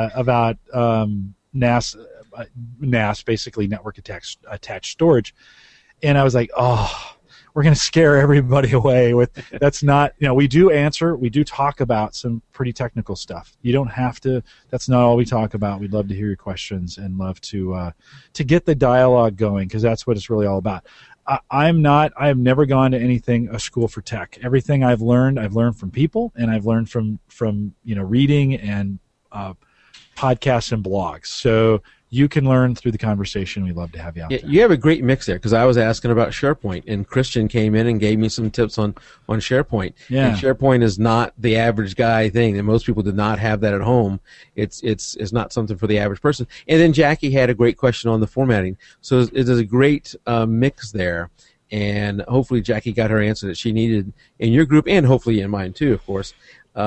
NAS, basically network attached storage. And I was like, we're going to scare everybody away with that's not, we do talk about some pretty technical stuff. You don't have to, that's not all we talk about. We'd love to hear your questions and love to get the dialogue going, because that's what it's really all about. I have never gone to a school for tech. Everything I've learned from people, and I've learned from reading and podcasts and blogs. So you can learn through the conversation. We'd love to have you out there. You have a great mix there, because I was asking about SharePoint, and Christian came in and gave me some tips on SharePoint. Yeah. And SharePoint is not the average guy thing, and most people do not have that at home. It's not something for the average person. And then Jackie had a great question on the formatting. So it is a great mix there, and hopefully Jackie got her answer that she needed in your group, and hopefully in mine too, of course.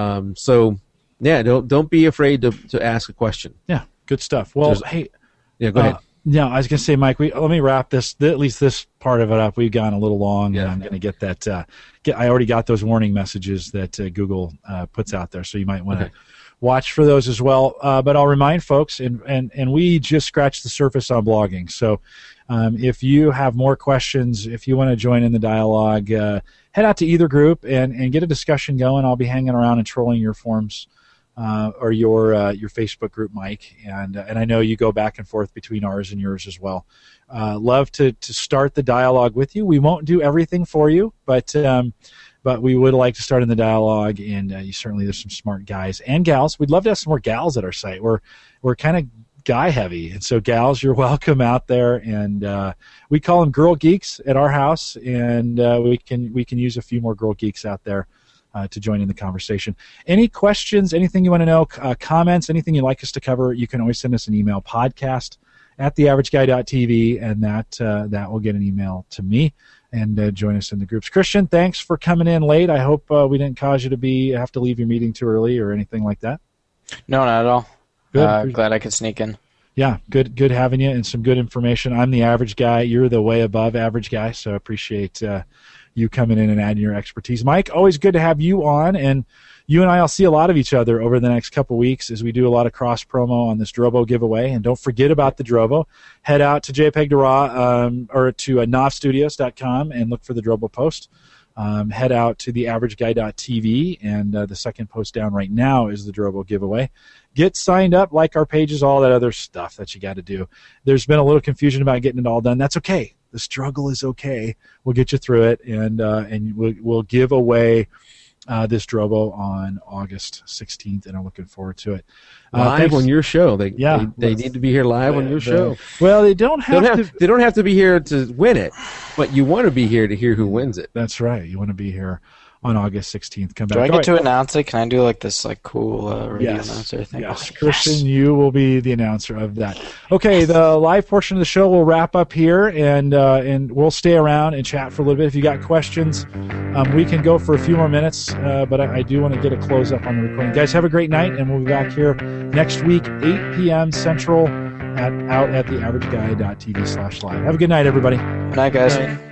Yeah, don't be afraid to ask a question. Yeah, good stuff. Well, hey. Yeah, go ahead. I was going to say, Mike, let me wrap at least this part of it up. We've gone a little long, and I'm going to get that. I already got those warning messages that Google puts out there, so you might want to watch for those as well. But I'll remind folks, and we just scratched the surface on blogging. So if you have more questions, if you want to join in the dialogue, head out to either group and get a discussion going. I'll be hanging around and trolling your forums. Or your Facebook group, Mike, and I know you go back and forth between ours and yours as well. Love to start the dialogue with you. We won't do everything for you, but we would like to start in the dialogue. And there's some smart guys and gals. We'd love to have some more gals at our site. We're kind of guy heavy, and so gals, you're welcome out there. And we call them girl geeks at our house, and we can use a few more girl geeks out there to join in the conversation. Any questions, anything you want to know, comments, anything you'd like us to cover, you can always send us an email, podcast@theaverageguy.tv, and that will get an email to me, and join us in the groups. Christian, thanks for coming in late. I hope we didn't cause you to have to leave your meeting too early or anything like that. No, not at all. Good. Glad I could sneak in. Yeah, good having you, and some good information. I'm the average guy. You're the way above average guy, so I appreciate you coming in and adding your expertise. Mike, always good to have you on, and you and I will see a lot of each other over the next couple weeks as we do a lot of cross promo on this Drobo giveaway. And don't forget about the Drobo. Head out to JPEG to RAW or to novstudios.com and look for the Drobo post. Head out to theaverageguy.tv, and the second post down right now is the Drobo giveaway. Get signed up, like our pages, all that other stuff that you got to do. There's been a little confusion about getting it all done. That's okay. The struggle is okay. We'll get you through it, and we'll give away this Drobo on August 16th, and I'm looking forward to it. Live on your show. They need to be here live on your show. Well, they don't have to be here to win it, but you want to be here to hear who wins it. That's right. You want to be here on August 16th. Come back. Do I get to announce it? Can I do this cool radio announcer thing? Yes, Christian, you will be the announcer of that. Okay, the live portion of the show will wrap up here, and we'll stay around and chat for a little bit. If you got questions, we can go for a few more minutes, but I do want to get a close up on the recording. Guys, have a great night, and we'll be back here next week, 8 p.m. Central, out at theaverageguy.tv/live. Have a good night, everybody. Good night, guys.